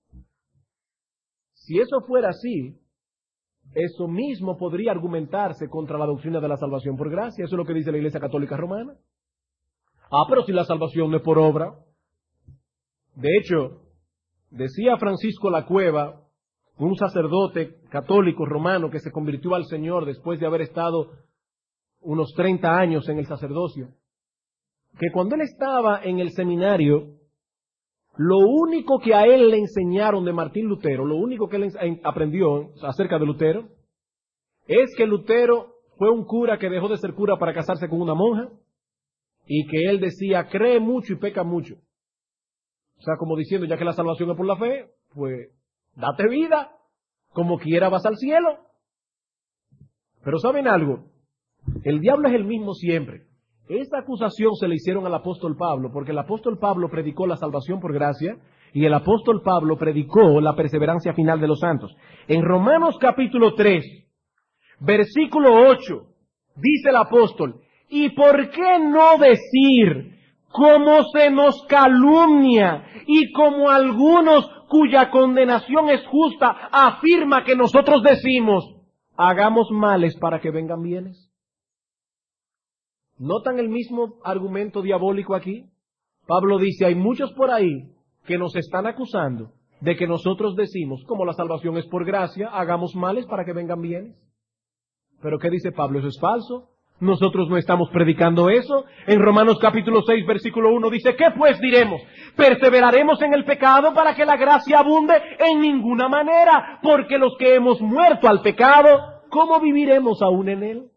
Si eso fuera así, eso mismo podría argumentarse contra la doctrina de la salvación por gracia. Eso es lo que dice la Iglesia Católica Romana. Pero si la salvación no es por obra. De hecho, decía Francisco La Cueva, un sacerdote católico romano que se convirtió al Señor después de haber estado unos 30 años en el sacerdocio, que cuando él estaba en el seminario, lo único que a él le enseñaron de Martín Lutero, lo único que él aprendió acerca de Lutero, es que Lutero fue un cura que dejó de ser cura para casarse con una monja, y que él decía, cree mucho y peca mucho. O sea, como diciendo, ya que la salvación es por la fe, pues date vida, como quiera vas al cielo. Pero ¿saben algo? El diablo es el mismo siempre. Esta acusación se le hicieron al apóstol Pablo, porque el apóstol Pablo predicó la salvación por gracia, y el apóstol Pablo predicó la perseverancia final de los santos. En Romanos capítulo 3, versículo 8, dice el apóstol, ¿y por qué no decir, como se nos calumnia, y como algunos cuya condenación es justa, afirma que nosotros decimos, hagamos males para que vengan bienes? ¿Notan el mismo argumento diabólico aquí? Pablo dice, hay muchos por ahí que nos están acusando de que nosotros decimos, como la salvación es por gracia, hagamos males para que vengan bienes. ¿Pero qué dice Pablo? Eso es falso. Nosotros no estamos predicando eso. En Romanos capítulo 6, versículo 1 dice, ¿qué pues diremos? ¿Perseveraremos en el pecado para que la gracia abunde? En ninguna manera, porque los que hemos muerto al pecado, ¿cómo viviremos aún en él?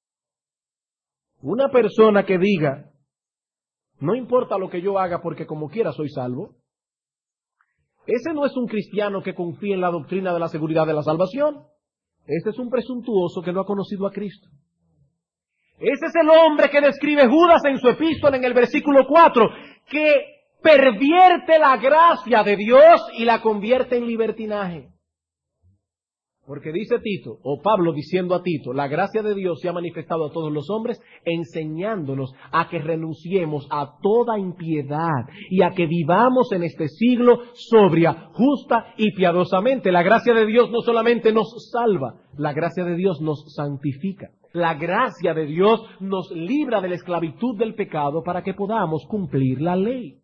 Una persona que diga, no importa lo que yo haga porque como quiera soy salvo, ese no es un cristiano que confía en la doctrina de la seguridad de la salvación. Ese es un presuntuoso que no ha conocido a Cristo. Ese es el hombre que describe Judas en su epístola en el versículo 4, que pervierte la gracia de Dios y la convierte en libertinaje. Porque dice Tito, o Pablo diciendo a Tito, la gracia de Dios se ha manifestado a todos los hombres, enseñándonos a que renunciemos a toda impiedad y a que vivamos en este siglo sobria, justa y piadosamente. La gracia de Dios no solamente nos salva, la gracia de Dios nos santifica. La gracia de Dios nos libra de la esclavitud del pecado para que podamos cumplir la ley.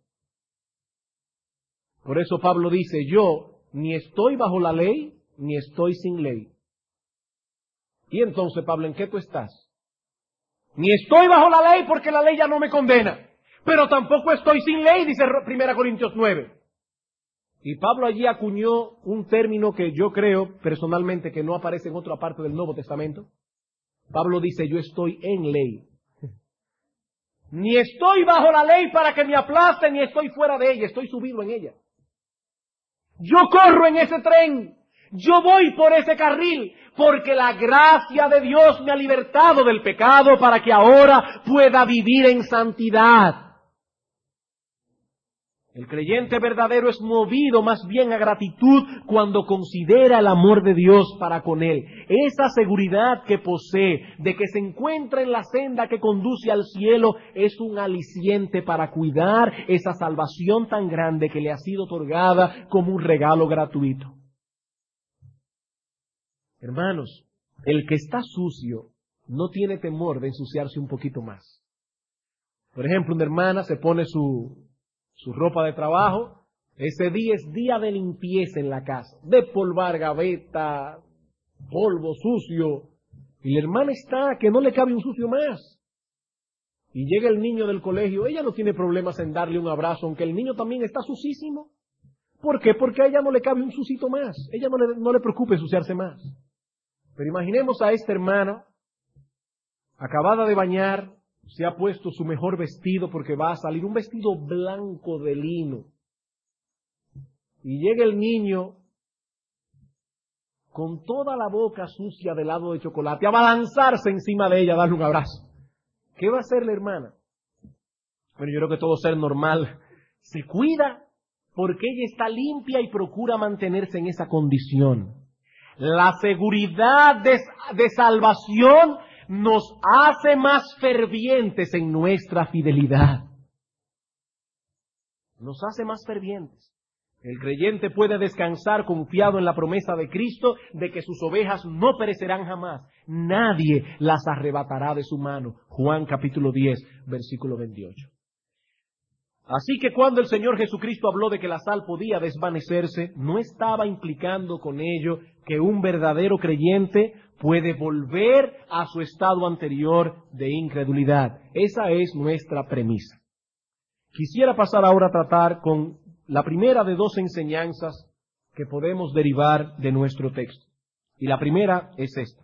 Por eso Pablo dice, yo ni estoy bajo la ley, ni estoy sin ley. Y entonces, Pablo, ¿en qué tú estás? Ni estoy bajo la ley porque la ley ya no me condena, pero tampoco estoy sin ley, dice 1 Corintios 9. Y Pablo allí acuñó un término que yo creo personalmente que no aparece en otra parte del Nuevo Testamento. Pablo dice, yo estoy en ley. Ni estoy bajo la ley para que me aplaste, ni estoy fuera de ella, estoy subido en ella. Yo corro en ese tren. Yo voy por ese carril porque la gracia de Dios me ha libertado del pecado para que ahora pueda vivir en santidad. El creyente verdadero es movido más bien a gratitud cuando considera el amor de Dios para con él. Esa seguridad que posee de que se encuentra en la senda que conduce al cielo es un aliciente para cuidar esa salvación tan grande que le ha sido otorgada como un regalo gratuito. Hermanos, el que está sucio no tiene temor de ensuciarse un poquito más. Por ejemplo, una hermana se pone su ropa de trabajo, ese día es día de limpieza en la casa, de polvar gaveta, polvo sucio, y la hermana está que no le cabe un sucio más. Y llega el niño del colegio, ella no tiene problemas en darle un abrazo, aunque el niño también está sucísimo. ¿Por qué? Porque a ella no le cabe un sucito más, ella no le preocupa ensuciarse más. Pero imaginemos a esta hermana, acabada de bañar, se ha puesto su mejor vestido porque va a salir, un vestido blanco de lino. Y llega el niño con toda la boca sucia de helado de chocolate, a balanzarse encima de ella, a darle un abrazo. ¿Qué va a hacer la hermana? Bueno, yo creo que todo ser normal se cuida porque ella está limpia y procura mantenerse en esa condición. La seguridad de salvación nos hace más fervientes en nuestra fidelidad. Nos hace más fervientes. El creyente puede descansar confiado en la promesa de Cristo de que sus ovejas no perecerán jamás. Nadie las arrebatará de su mano. Juan capítulo 10, versículo 28. Así que cuando el Señor Jesucristo habló de que la sal podía desvanecerse, no estaba implicando con ello que un verdadero creyente puede volver a su estado anterior de incredulidad. Esa es nuestra premisa. Quisiera pasar ahora a tratar con la primera de dos enseñanzas que podemos derivar de nuestro texto. Y la primera es esta.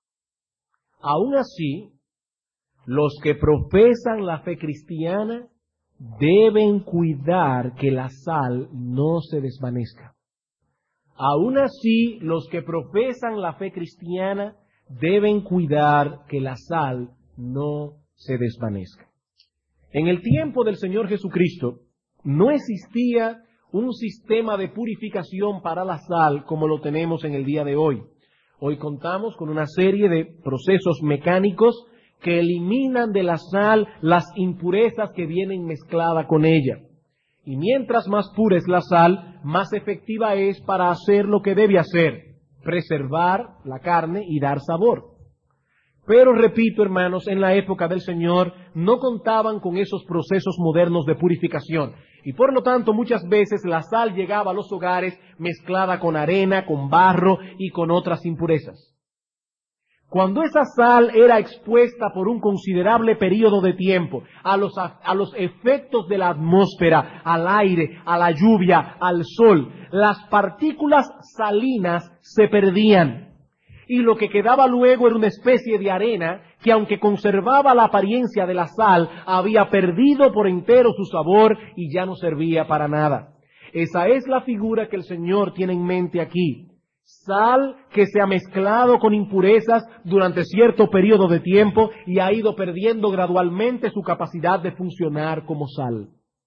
Aún así, los que profesan la fe cristiana deben cuidar que la sal no se desvanezca. Aún así, los que profesan la fe cristiana deben cuidar que la sal no se desvanezca. En el tiempo del Señor Jesucristo, no existía un sistema de purificación para la sal como lo tenemos en el día de hoy. Hoy contamos con una serie de procesos mecánicos que eliminan de la sal las impurezas que vienen mezcladas con ella. Y mientras más pura es la sal, más efectiva es para hacer lo que debe hacer, preservar la carne y dar sabor. Pero repito, hermanos, en la época del Señor no contaban con esos procesos modernos de purificación. Y por lo tanto, muchas veces la sal llegaba a los hogares mezclada con arena, con barro y con otras impurezas. Cuando esa sal era expuesta por un considerable periodo de tiempo a los efectos de la atmósfera, al aire, a la lluvia, al sol, las partículas salinas se perdían. Y lo que quedaba luego era una especie de arena que, aunque conservaba la apariencia de la sal, había perdido por entero su sabor y ya no servía para nada. Esa es la figura que el Señor tiene en mente aquí. Sal que se ha mezclado con impurezas durante cierto periodo de tiempo y ha ido perdiendo gradualmente su capacidad de funcionar como sal.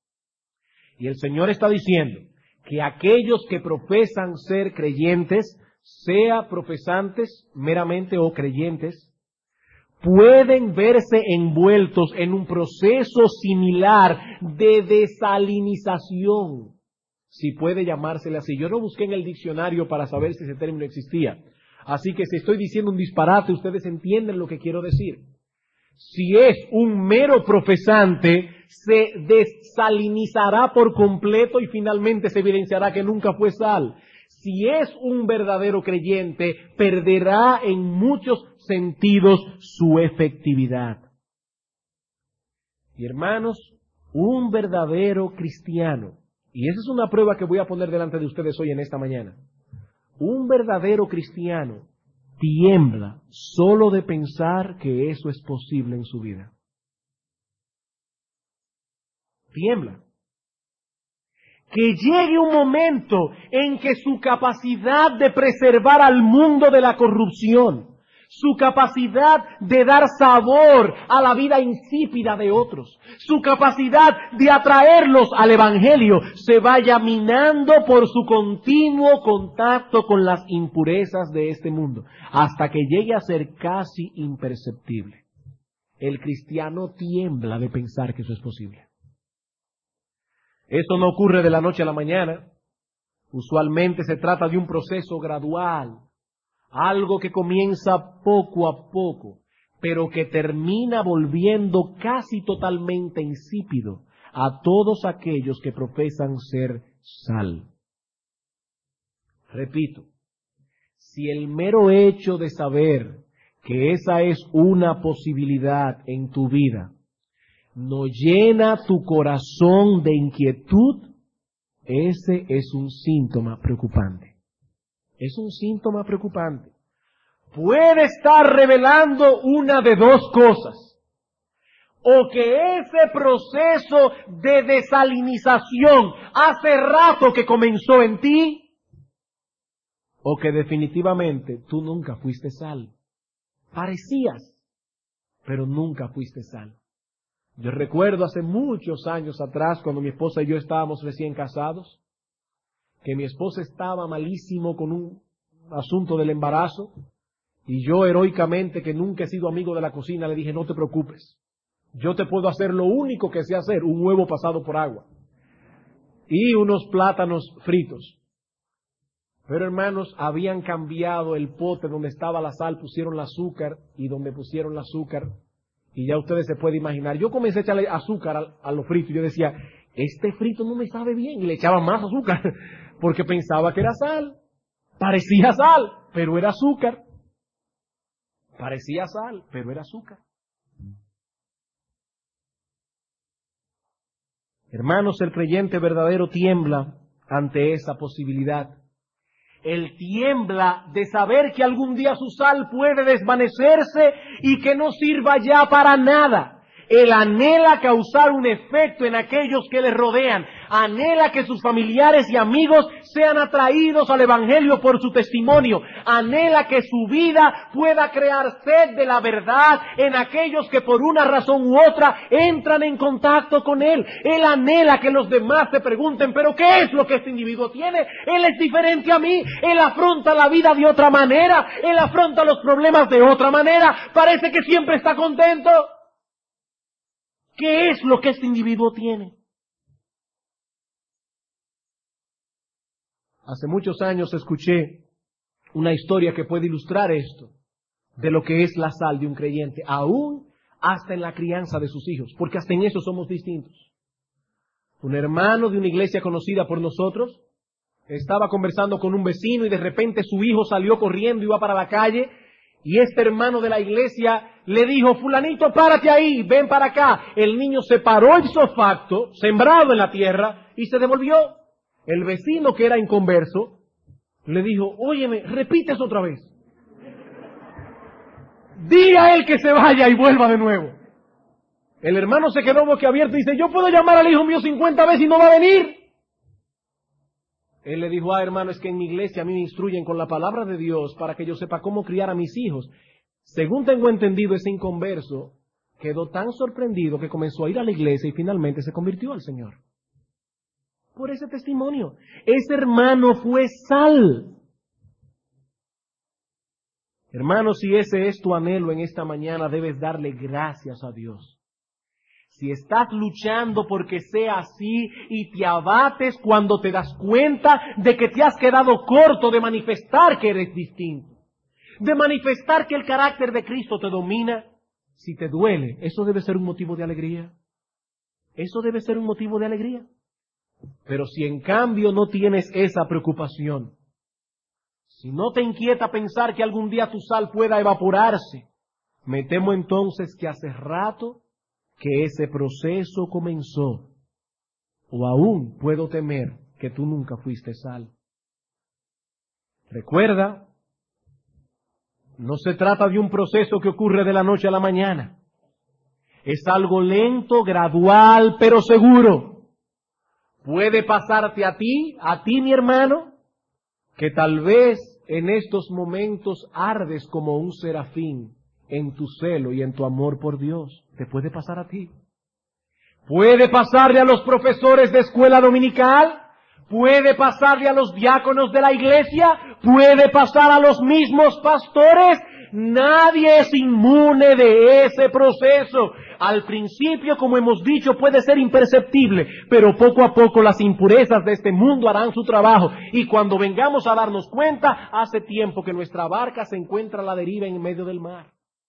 Y el Señor está diciendo que aquellos que profesan ser creyentes, sea profesantes meramente o creyentes, pueden verse envueltos en un proceso similar de desalinización, si puede llamársele así. Yo no busqué en el diccionario para saber si ese término existía. Así que si estoy diciendo un disparate, ustedes entienden lo que quiero decir. Si es un mero profesante, se desalinizará por completo y finalmente se evidenciará que nunca fue sal. Si es un verdadero creyente, perderá en muchos sentidos su efectividad. Y hermanos, un verdadero cristiano, y esa es una prueba que voy a poner delante de ustedes hoy en esta mañana, un verdadero cristiano tiembla solo de pensar que eso es posible en su vida. Tiembla. Que llegue un momento en que su capacidad de preservar al mundo de la corrupción, su capacidad de dar sabor a la vida insípida de otros, su capacidad de atraerlos al Evangelio, se vaya minando por su continuo contacto con las impurezas de este mundo, hasta que llegue a ser casi imperceptible. El cristiano tiembla de pensar que eso es posible. Esto no ocurre de la noche a la mañana. Usualmente se trata de un proceso gradual, algo que comienza poco a poco, pero que termina volviendo casi totalmente insípido a todos aquellos que profesan ser sal. Repito, si el mero hecho de saber que esa es una posibilidad en tu vida no llena tu corazón de inquietud, ese es un síntoma preocupante. Es un síntoma preocupante. Puede estar revelando una de dos cosas. O que ese proceso de desalinización hace rato que comenzó en ti, o que definitivamente tú nunca fuiste sal. Parecías, pero nunca fuiste sal. Yo recuerdo hace muchos años atrás, cuando mi esposa y yo estábamos recién casados, que mi esposa estaba malísimo con un asunto del embarazo, Y yo heroicamente, que nunca he sido amigo de la cocina, le dije, no te preocupes. Yo te puedo hacer lo único que sé hacer, un huevo pasado por agua. Y unos plátanos fritos. Pero hermanos, habían cambiado el pote donde estaba la sal, pusieron el azúcar, y donde pusieron el azúcar, y ya ustedes se pueden imaginar. Yo comencé a echarle azúcar a los fritos, y yo decía, este frito no me sabe bien, y le echaba más azúcar, porque pensaba que era sal. Parecía sal, pero era azúcar. Parecía sal, pero era azúcar. Hermanos, el creyente verdadero tiembla ante esa posibilidad. Él tiembla de saber que algún día su sal puede desvanecerse y que no sirva ya para nada. Él anhela causar un efecto en aquellos que le rodean. Anhela que sus familiares y amigos sean atraídos al Evangelio por su testimonio. Anhela que su vida pueda crear sed de la verdad en aquellos que por una razón u otra entran en contacto con él. Él anhela que los demás se pregunten, ¿pero qué es lo que este individuo tiene? Él es diferente a mí. Él afronta la vida de otra manera. Él afronta los problemas de otra manera. Parece que siempre está contento. ¿Qué es lo que este individuo tiene? Hace muchos años escuché una historia que puede ilustrar esto, de lo que es la sal de un creyente, aún hasta en la crianza de sus hijos, porque hasta en eso somos distintos. Un hermano de una iglesia conocida por nosotros estaba conversando con un vecino y de repente su hijo salió corriendo y iba para la calle. Y este hermano de la iglesia le dijo, fulanito, párate ahí, ven para acá. El niño se paró ipso facto, sembrado en la tierra, y se devolvió. El vecino, que era inconverso, le dijo, óyeme, repite eso otra vez. Di a él que se vaya y vuelva de nuevo. El hermano se quedó boquiabierto y dice, yo puedo llamar al hijo mío 50 veces y no va a venir. Él le dijo, hermano, es que en mi iglesia a mí me instruyen con la palabra de Dios para que yo sepa cómo criar a mis hijos. Según tengo entendido, ese inconverso quedó tan sorprendido que comenzó a ir a la iglesia y finalmente se convirtió al Señor. Por ese testimonio. Ese hermano fue sal. Hermano, si ese es tu anhelo en esta mañana, debes darle gracias a Dios. Si estás luchando porque sea así y te abates cuando te das cuenta de que te has quedado corto de manifestar que eres distinto, de manifestar que el carácter de Cristo te domina, si te duele, eso debe ser un motivo de alegría. Eso debe ser un motivo de alegría. Pero si en cambio no tienes esa preocupación, si no te inquieta pensar que algún día tu sal pueda evaporarse, me temo entonces que hace rato que ese proceso comenzó, o aún puedo temer que tú nunca fuiste sal. Recuerda, no se trata de un proceso que ocurre de la noche a la mañana. Es algo lento, gradual, pero seguro. Puede pasarte a ti mi hermano, que tal vez en estos momentos ardes como un serafín en tu celo y en tu amor por Dios. Te puede pasar a ti. Puede pasarle a los profesores de escuela dominical, puede pasarle a los diáconos de la iglesia, puede pasar a los mismos pastores. Nadie es inmune de ese proceso. Al principio, como hemos dicho, puede ser imperceptible, pero poco a poco las impurezas de este mundo harán su trabajo. Y cuando vengamos a darnos cuenta, hace tiempo que nuestra barca se encuentra a la deriva en medio del mar.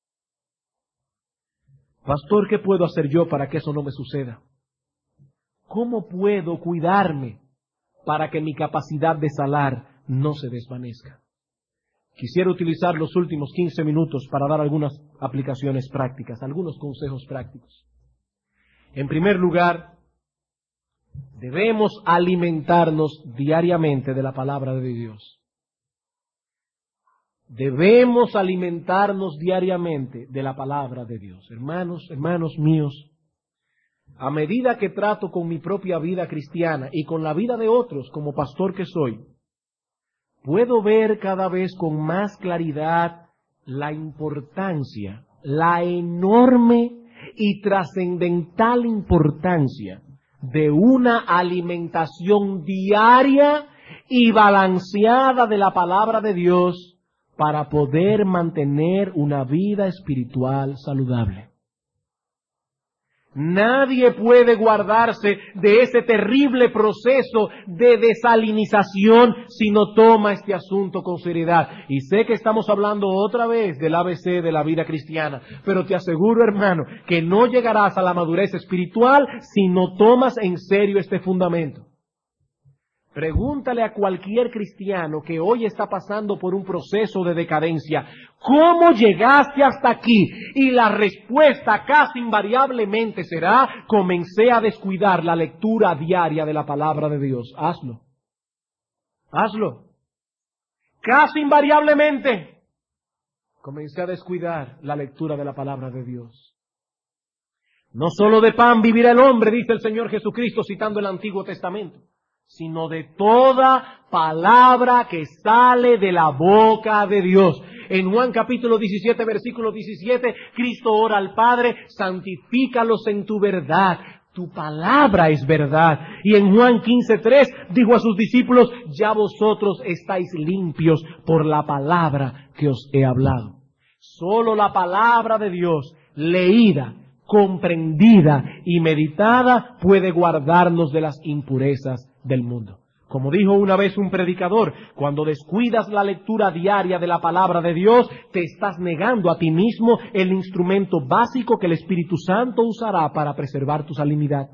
Pastor, ¿qué puedo hacer yo para que eso no me suceda? ¿Cómo puedo cuidarme para que mi capacidad de salar no se desvanezca? Quisiera utilizar los últimos 15 minutos para dar algunas aplicaciones prácticas, algunos consejos prácticos. En primer lugar, debemos alimentarnos diariamente de la palabra de Dios. Debemos alimentarnos diariamente de la palabra de Dios. Hermanos míos, a medida que trato con mi propia vida cristiana y con la vida de otros como pastor que soy, puedo ver cada vez con más claridad la importancia, la enorme y trascendental importancia de una alimentación diaria y balanceada de la palabra de Dios para poder mantener una vida espiritual saludable. Nadie puede guardarse de ese terrible proceso de desalinización si no toma este asunto con seriedad. Y sé que estamos hablando otra vez del ABC de la vida cristiana, pero te aseguro, hermano, que no llegarás a la madurez espiritual si no tomas en serio este fundamento. Pregúntale a cualquier cristiano que hoy está pasando por un proceso de decadencia, ¿cómo llegaste hasta aquí? Y la respuesta casi invariablemente será, comencé a descuidar la lectura diaria de la palabra de Dios. Hazlo. Hazlo. Casi invariablemente comencé a descuidar la lectura de la palabra de Dios. No solo de pan vivirá el hombre, dice el Señor Jesucristo citando el Antiguo Testamento, sino de toda palabra que sale de la boca de Dios. En Juan capítulo 17, versículo 17, Cristo ora al Padre, santifícalos en tu verdad, tu palabra es verdad. Y en Juan 15:3 dijo a sus discípulos, ya vosotros estáis limpios por la palabra que os he hablado. Solo la palabra de Dios, leída, comprendida y meditada, puede guardarnos de las impurezas del mundo. Como dijo una vez un predicador, cuando descuidas la lectura diaria de la palabra de Dios, te estás negando a ti mismo el instrumento básico que el Espíritu Santo usará para preservar tu salinidad.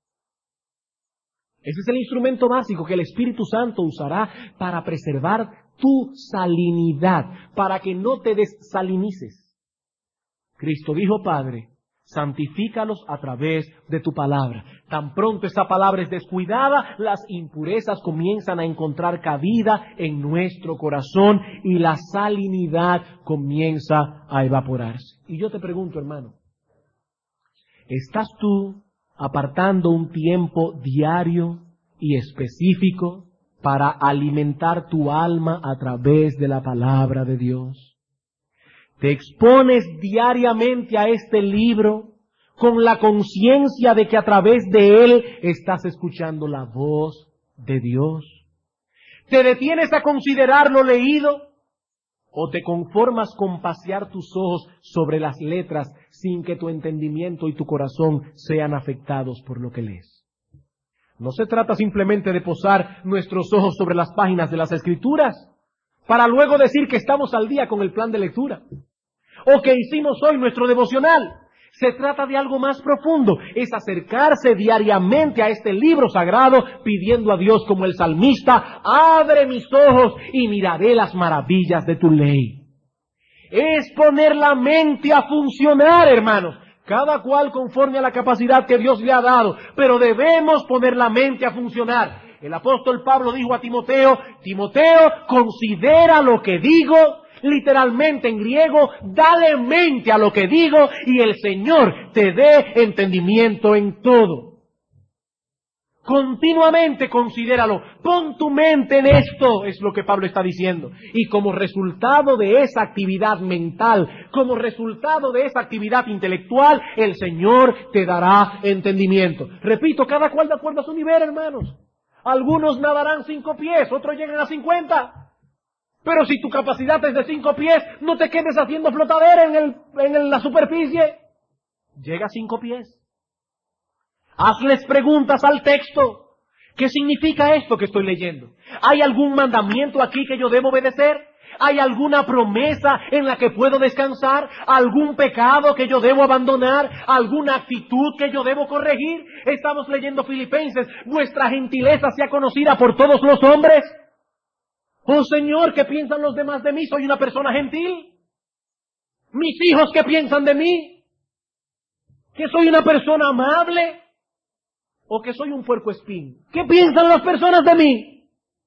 Ese es el instrumento básico que el Espíritu Santo usará para preservar tu salinidad, para que no te desalinices. Cristo dijo, Padre, santifícalos a través de tu palabra. Tan pronto esa palabra es descuidada, las impurezas comienzan a encontrar cabida en nuestro corazón y la salinidad comienza a evaporarse. Y yo te pregunto, hermano, ¿estás tú apartando un tiempo diario y específico para alimentar tu alma a través de la palabra de Dios? ¿Te expones diariamente a este libro con la conciencia de que a través de él estás escuchando la voz de Dios? ¿Te detienes a considerar lo leído o te conformas con pasear tus ojos sobre las letras sin que tu entendimiento y tu corazón sean afectados por lo que lees? No se trata simplemente de posar nuestros ojos sobre las páginas de las Escrituras para luego decir que estamos al día con el plan de lectura o que hicimos hoy nuestro devocional. Se trata de algo más profundo, es acercarse diariamente a este libro sagrado pidiendo a Dios como el salmista, abre mis ojos y miraré las maravillas de tu ley. Es poner la mente a funcionar, hermanos, cada cual conforme a la capacidad que Dios le ha dado, pero debemos poner la mente a funcionar. El apóstol Pablo dijo a Timoteo, Timoteo, considera lo que digo. Literalmente en griego, dale mente a lo que digo y el Señor te dé entendimiento en todo. Continuamente considéralo, pon tu mente en esto, es lo que Pablo está diciendo. Y como resultado de esa actividad mental, como resultado de esa actividad intelectual, el Señor te dará entendimiento. Repito, cada cual de acuerdo a su nivel, hermanos. Algunos nadarán 5 pies, otros llegan a 50. Pero si tu capacidad es de 5 pies, no te quedes haciendo flotadera en la superficie. Llega a 5 pies. Hazles preguntas al texto. ¿Qué significa esto que estoy leyendo? ¿Hay algún mandamiento aquí que yo debo obedecer? ¿Hay alguna promesa en la que puedo descansar? ¿Algún pecado que yo debo abandonar? ¿Alguna actitud que yo debo corregir? Estamos leyendo Filipenses. ¿Vuestra gentileza sea conocida por todos los hombres? Oh Señor, ¿qué piensan los demás de mí? ¿Soy una persona gentil? ¿Mis hijos qué piensan de mí? ¿Que soy una persona amable? ¿O que soy un puercoespín? ¿Qué piensan las personas de mí?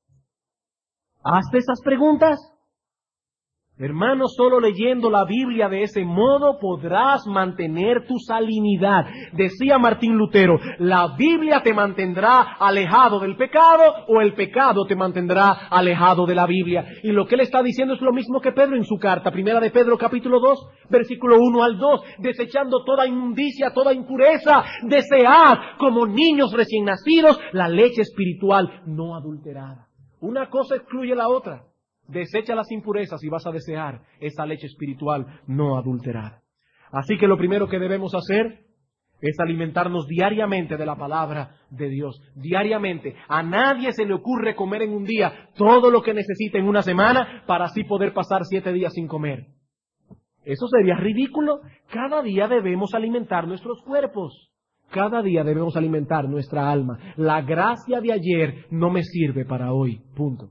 Hazte esas preguntas. Hermano, solo leyendo la Biblia de ese modo podrás mantener tu salinidad. Decía Martín Lutero, la Biblia te mantendrá alejado del pecado o el pecado te mantendrá alejado de la Biblia. Y lo que él está diciendo es lo mismo que Pedro en su carta, primera de Pedro capítulo 2, versículo 1 al 2, desechando toda inmundicia, toda impureza, desead como niños recién nacidos la leche espiritual no adulterada. Una cosa excluye la otra. Desecha las impurezas y vas a desear esa leche espiritual no adulterada. Así que lo primero que debemos hacer es alimentarnos diariamente de la palabra de Dios. Diariamente. A nadie se le ocurre comer en un día todo lo que necesita en una semana para así poder pasar 7 días sin comer. Eso sería ridículo. Cada día debemos alimentar nuestros cuerpos. Cada día debemos alimentar nuestra alma. La gracia de ayer no me sirve para hoy. Punto.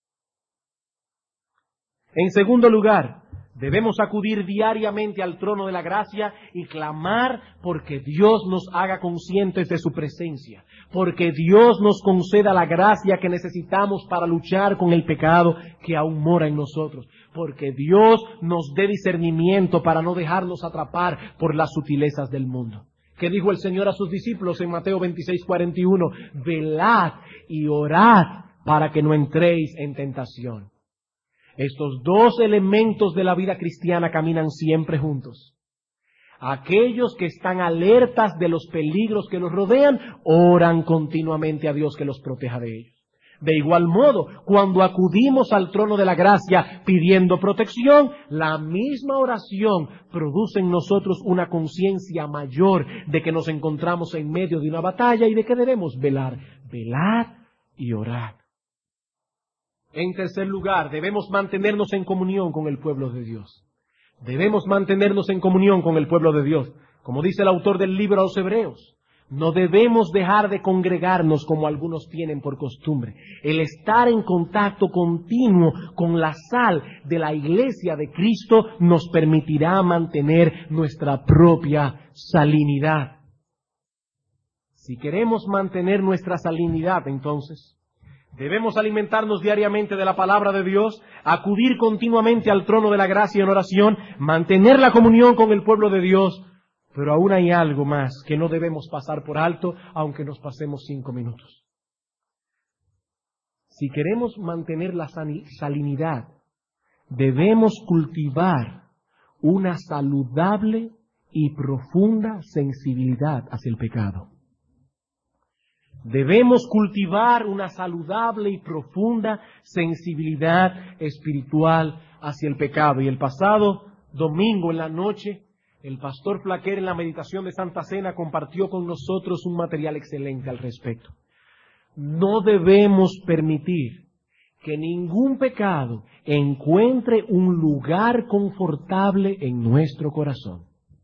En segundo lugar, debemos acudir diariamente al trono de la gracia y clamar porque Dios nos haga conscientes de su presencia, porque Dios nos conceda la gracia que necesitamos para luchar con el pecado que aún mora en nosotros, porque Dios nos dé discernimiento para no dejarnos atrapar por las sutilezas del mundo. ¿Qué dijo el Señor a sus discípulos en Mateo 26:41? Velad y orad para que no entréis en tentación. Estos dos elementos de la vida cristiana caminan siempre juntos. Aquellos que están alertas de los peligros que los rodean, oran continuamente a Dios que los proteja de ellos. De igual modo, cuando acudimos al trono de la gracia pidiendo protección, la misma oración produce en nosotros una conciencia mayor de que nos encontramos en medio de una batalla y de que debemos velar y orar. En tercer lugar, debemos mantenernos en comunión con el pueblo de Dios. Debemos mantenernos en comunión con el pueblo de Dios. Como dice el autor del libro a los Hebreos, no debemos dejar de congregarnos como algunos tienen por costumbre. El estar en contacto continuo con la sal de la iglesia de Cristo nos permitirá mantener nuestra propia salinidad. Si queremos mantener nuestra salinidad, entonces, debemos alimentarnos diariamente de la palabra de Dios, acudir continuamente al trono de la gracia en oración, mantener la comunión con el pueblo de Dios, pero aún hay algo más que no debemos pasar por alto, aunque nos pasemos 5 minutos. Si queremos mantener la salinidad, debemos cultivar una saludable y profunda sensibilidad hacia el pecado. Debemos cultivar una saludable y profunda sensibilidad espiritual hacia el pecado. Y el pasado domingo en la noche, el pastor Flaquer en la meditación de Santa Cena compartió con nosotros un material excelente al respecto. No debemos permitir que ningún pecado encuentre un lugar confortable en nuestro corazón.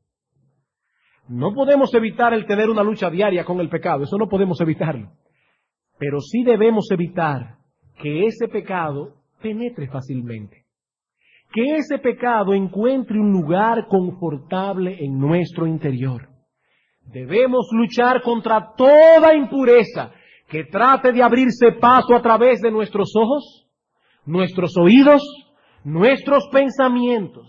No podemos evitar el tener una lucha diaria con el pecado, eso no podemos evitarlo. Pero sí debemos evitar que ese pecado penetre fácilmente. Que ese pecado encuentre un lugar confortable en nuestro interior. Debemos luchar contra toda impureza que trate de abrirse paso a través de nuestros ojos, nuestros oídos, nuestros pensamientos.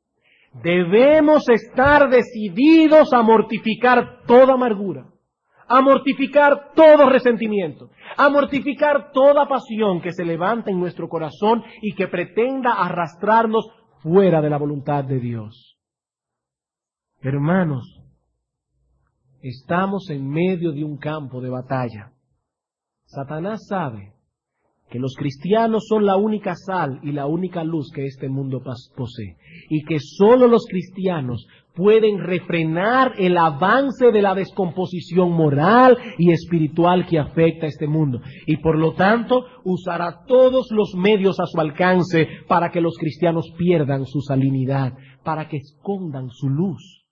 Debemos estar decididos a mortificar toda amargura, a mortificar todo resentimiento, a mortificar toda pasión que se levanta en nuestro corazón y que pretenda arrastrarnos fuera de la voluntad de Dios. Hermanos, estamos en medio de un campo de batalla. Satanás sabe que los cristianos son la única sal y la única luz que este mundo posee, y que sólo los cristianos pueden refrenar el avance de la descomposición moral y espiritual que afecta a este mundo, y por lo tanto usará todos los medios a su alcance para que los cristianos pierdan su salinidad, para que escondan su luz.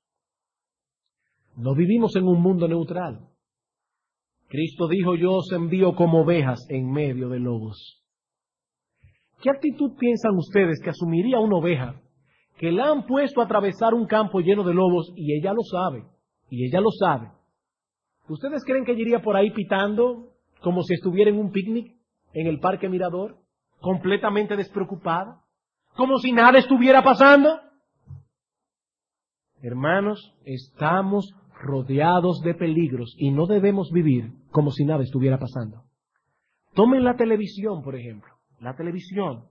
No vivimos en un mundo neutral. Cristo dijo, yo os envío como ovejas en medio de lobos. ¿Qué actitud piensan ustedes que asumiría una oveja que la han puesto a atravesar un campo lleno de lobos y ella lo sabe? Y ella lo sabe. ¿Ustedes creen que ella iría por ahí pitando como si estuviera en un picnic en el Parque Mirador, completamente despreocupada, como si nada estuviera pasando? Hermanos, estamos rodeados de peligros y no debemos vivir como si nada estuviera pasando. Tomen la televisión, por ejemplo. La televisión.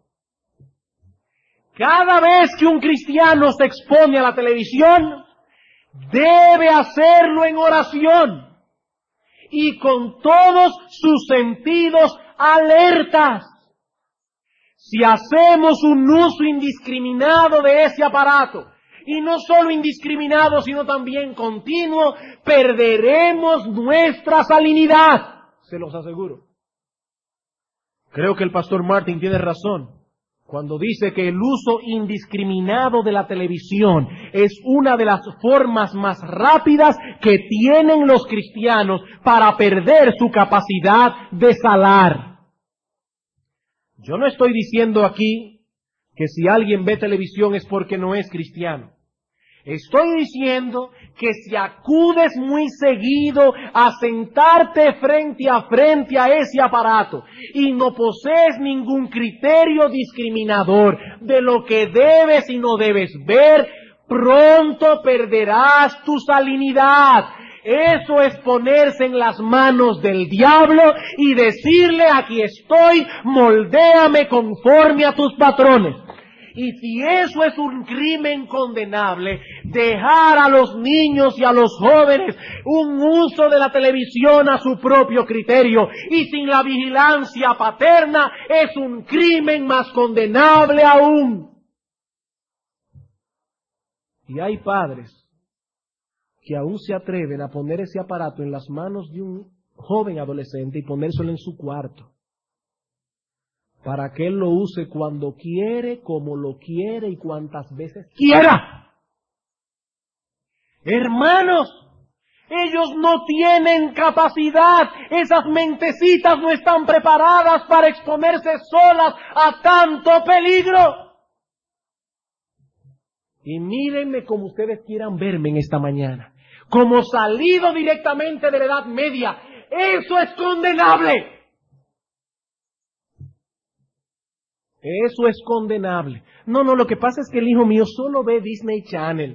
Cada vez que un cristiano se expone a la televisión, debe hacerlo en oración y con todos sus sentidos alertas. Si hacemos un uso indiscriminado de ese aparato, y no solo indiscriminado, sino también continuo, perderemos nuestra salinidad. Se los aseguro. Creo que el pastor Martin tiene razón cuando dice que el uso indiscriminado de la televisión es una de las formas más rápidas que tienen los cristianos para perder su capacidad de salar. Yo no estoy diciendo aquí que si alguien ve televisión es porque no es cristiano. Estoy diciendo que si acudes muy seguido a sentarte frente a ese aparato y no posees ningún criterio discriminador de lo que debes y no debes ver, pronto perderás tu salinidad. Eso es ponerse en las manos del diablo y decirle: aquí estoy, moldéame conforme a tus patrones. Y si eso es un crimen condenable, dejar a los niños y a los jóvenes un uso de la televisión a su propio criterio y sin la vigilancia paterna es un crimen más condenable aún. Y hay padres que aún se atreven a poner ese aparato en las manos de un joven adolescente y ponérselo en su cuarto, para que él lo use cuando quiere, como lo quiere y cuantas veces quiera. Hermanos, ellos no tienen capacidad, esas mentecitas no están preparadas para exponerse solas a tanto peligro. Y mírenme como ustedes quieran verme en esta mañana, como salido directamente de la Edad Media. Eso es condenable. Eso es condenable. No, lo que pasa es que el hijo mío solo ve Disney Channel.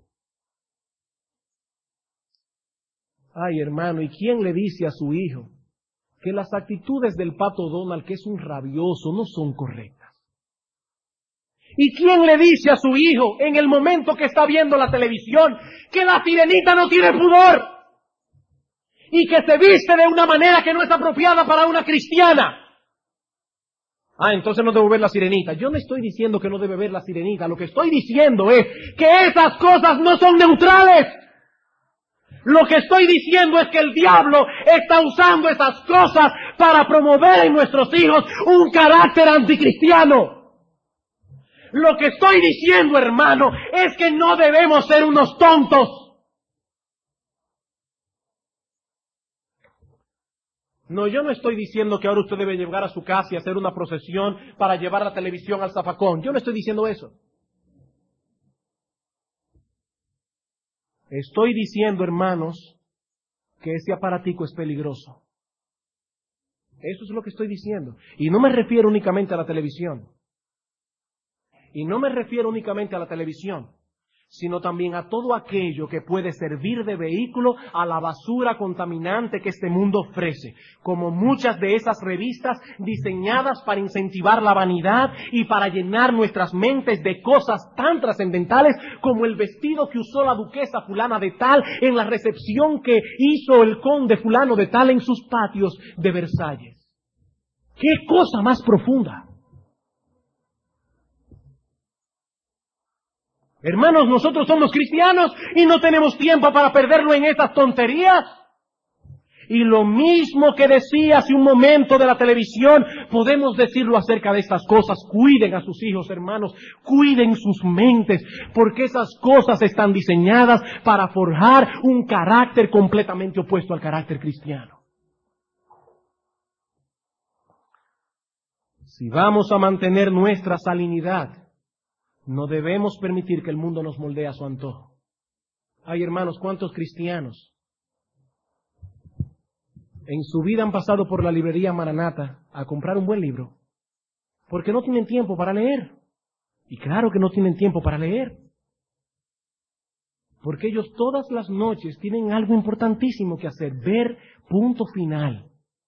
Ay, hermano, ¿y quién le dice a su hijo que las actitudes del Pato Donald, que es un rabioso, no son correctas? ¿Y quién le dice a su hijo en el momento que está viendo la televisión que la sirenita no tiene pudor y que se viste de una manera que no es apropiada para una cristiana? Entonces no debo ver la sirenita. Yo no estoy diciendo que no debe ver la sirenita. Lo que estoy diciendo es que esas cosas no son neutrales. Lo que estoy diciendo es que el diablo está usando esas cosas para promover en nuestros hijos un carácter anticristiano. Lo que estoy diciendo, hermano, es que no debemos ser unos tontos. No, yo no estoy diciendo que ahora usted debe llegar a su casa y hacer una procesión para llevar la televisión al zafacón. Yo no estoy diciendo eso. Estoy diciendo, hermanos, que ese aparatico es peligroso. Eso es lo que estoy diciendo. Y no me refiero únicamente a la televisión. Sino también a todo aquello que puede servir de vehículo a la basura contaminante que este mundo ofrece, como muchas de esas revistas diseñadas para incentivar la vanidad y para llenar nuestras mentes de cosas tan trascendentales como el vestido que usó la duquesa fulana de tal en la recepción que hizo el conde fulano de tal en sus patios de Versalles. ¡Qué cosa más profunda! Hermanos, nosotros somos cristianos y no tenemos tiempo para perderlo en estas tonterías. Y lo mismo que decía hace un momento de la televisión, podemos decirlo acerca de estas cosas. Cuiden a sus hijos, hermanos, cuiden sus mentes, porque esas cosas están diseñadas para forjar un carácter completamente opuesto al carácter cristiano. Si vamos a mantener nuestra salinidad, no debemos permitir que el mundo nos moldee a su antojo. Ay, hermanos, ¿cuántos cristianos en su vida han pasado por la librería Maranata a comprar un buen libro? Porque no tienen tiempo para leer. Y claro que no tienen tiempo para leer. Porque ellos todas las noches tienen algo importantísimo que hacer, ver Punto Final.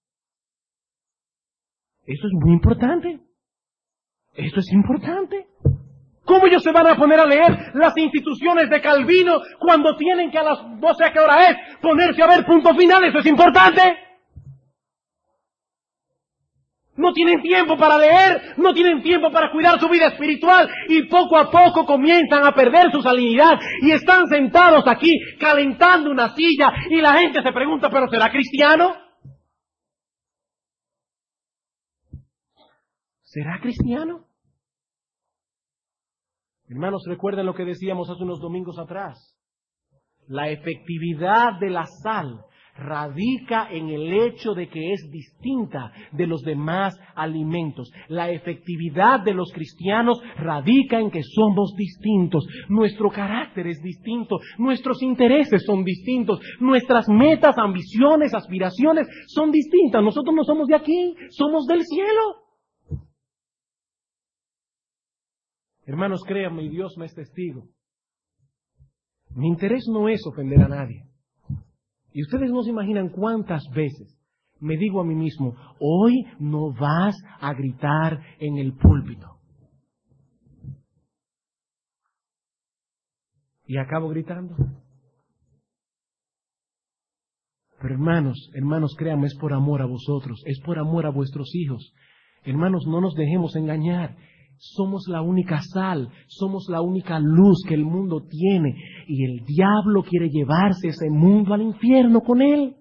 Eso es muy importante. Eso es importante. ¿Cómo ellos se van a poner a leer las instituciones de Calvino cuando tienen que a las no sé a qué hora es ponerse a ver Punto Final? ¿Eso es importante? No tienen tiempo para leer, no tienen tiempo para cuidar su vida espiritual y poco a poco comienzan a perder su salinidad y están sentados aquí calentando una silla y la gente se pregunta, ¿pero será cristiano? ¿Será cristiano? Hermanos, recuerden lo que decíamos hace unos domingos atrás. La efectividad de la sal radica en el hecho de que es distinta de los demás alimentos. La efectividad de los cristianos radica en que somos distintos. Nuestro carácter es distinto. Nuestros intereses son distintos. Nuestras metas, ambiciones, aspiraciones son distintas. Nosotros no somos de aquí, somos del cielo. Hermanos, créanme, y Dios me es testigo. Mi interés no es ofender a nadie. Y ustedes no se imaginan cuántas veces me digo a mí mismo, hoy no vas a gritar en el púlpito. Y acabo gritando. Pero hermanos, créanme, es por amor a vosotros, es por amor a vuestros hijos. Hermanos, no nos dejemos engañar. Somos la única sal, somos la única luz que el mundo tiene y el diablo quiere llevarse ese mundo al infierno con él.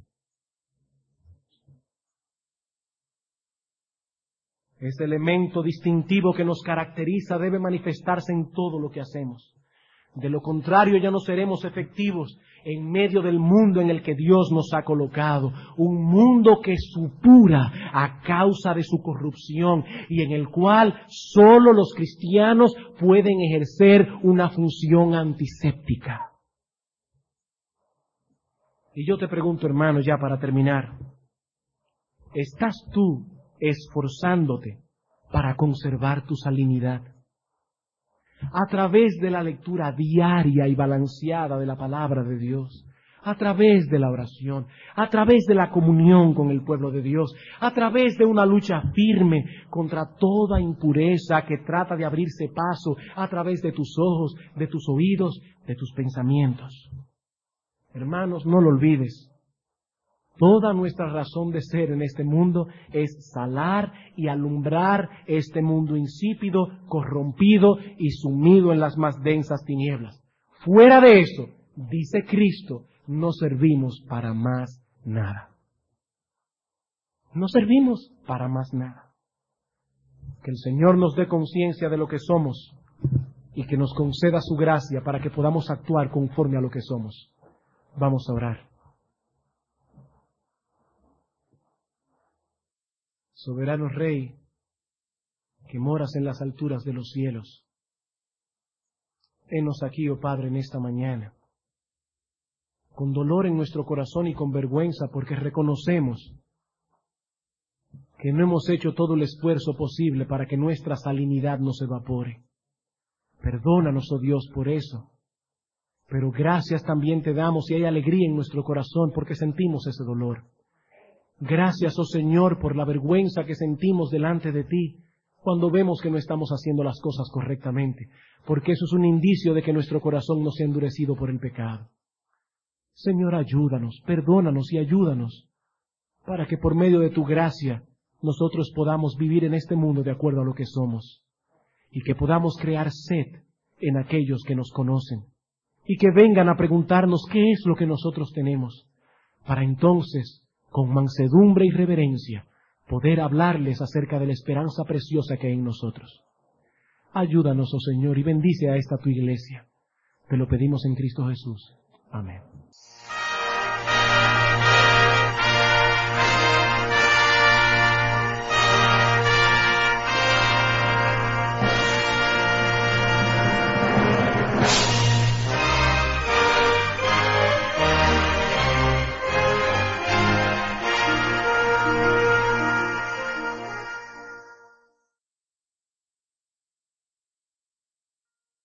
Ese elemento distintivo que nos caracteriza debe manifestarse en todo lo que hacemos. De lo contrario, ya no seremos efectivos en medio del mundo en el que Dios nos ha colocado. Un mundo que supura a causa de su corrupción y en el cual solo los cristianos pueden ejercer una función antiséptica. Y yo te pregunto, hermano, ya para terminar, ¿estás tú esforzándote para conservar tu salinidad? A través de la lectura diaria y balanceada de la palabra de Dios, a través de la oración, a través de la comunión con el pueblo de Dios, a través de una lucha firme contra toda impureza que trata de abrirse paso a través de tus ojos, de tus oídos, de tus pensamientos. Hermanos, no lo olvides. Toda nuestra razón de ser en este mundo es salar y alumbrar este mundo insípido, corrompido y sumido en las más densas tinieblas. Fuera de eso, dice Cristo, no servimos para más nada. No servimos para más nada. Que el Señor nos dé conciencia de lo que somos y que nos conceda su gracia para que podamos actuar conforme a lo que somos. Vamos a orar. Soberano Rey, que moras en las alturas de los cielos, henos aquí, oh Padre, en esta mañana, con dolor en nuestro corazón y con vergüenza, porque reconocemos que no hemos hecho todo el esfuerzo posible para que nuestra salinidad no se evapore. Perdónanos, oh Dios, por eso, pero gracias también te damos y hay alegría en nuestro corazón porque sentimos ese dolor. Gracias, oh Señor, por la vergüenza que sentimos delante de ti cuando vemos que no estamos haciendo las cosas correctamente, porque eso es un indicio de que nuestro corazón no se ha endurecido por el pecado. Señor, ayúdanos, perdónanos y ayúdanos, para que por medio de tu gracia nosotros podamos vivir en este mundo de acuerdo a lo que somos, y que podamos crear sed en aquellos que nos conocen, y que vengan a preguntarnos qué es lo que nosotros tenemos, para entonces, con mansedumbre y reverencia, poder hablarles acerca de la esperanza preciosa que hay en nosotros. Ayúdanos, oh Señor, y bendice a esta tu iglesia. Te lo pedimos en Cristo Jesús. Amén.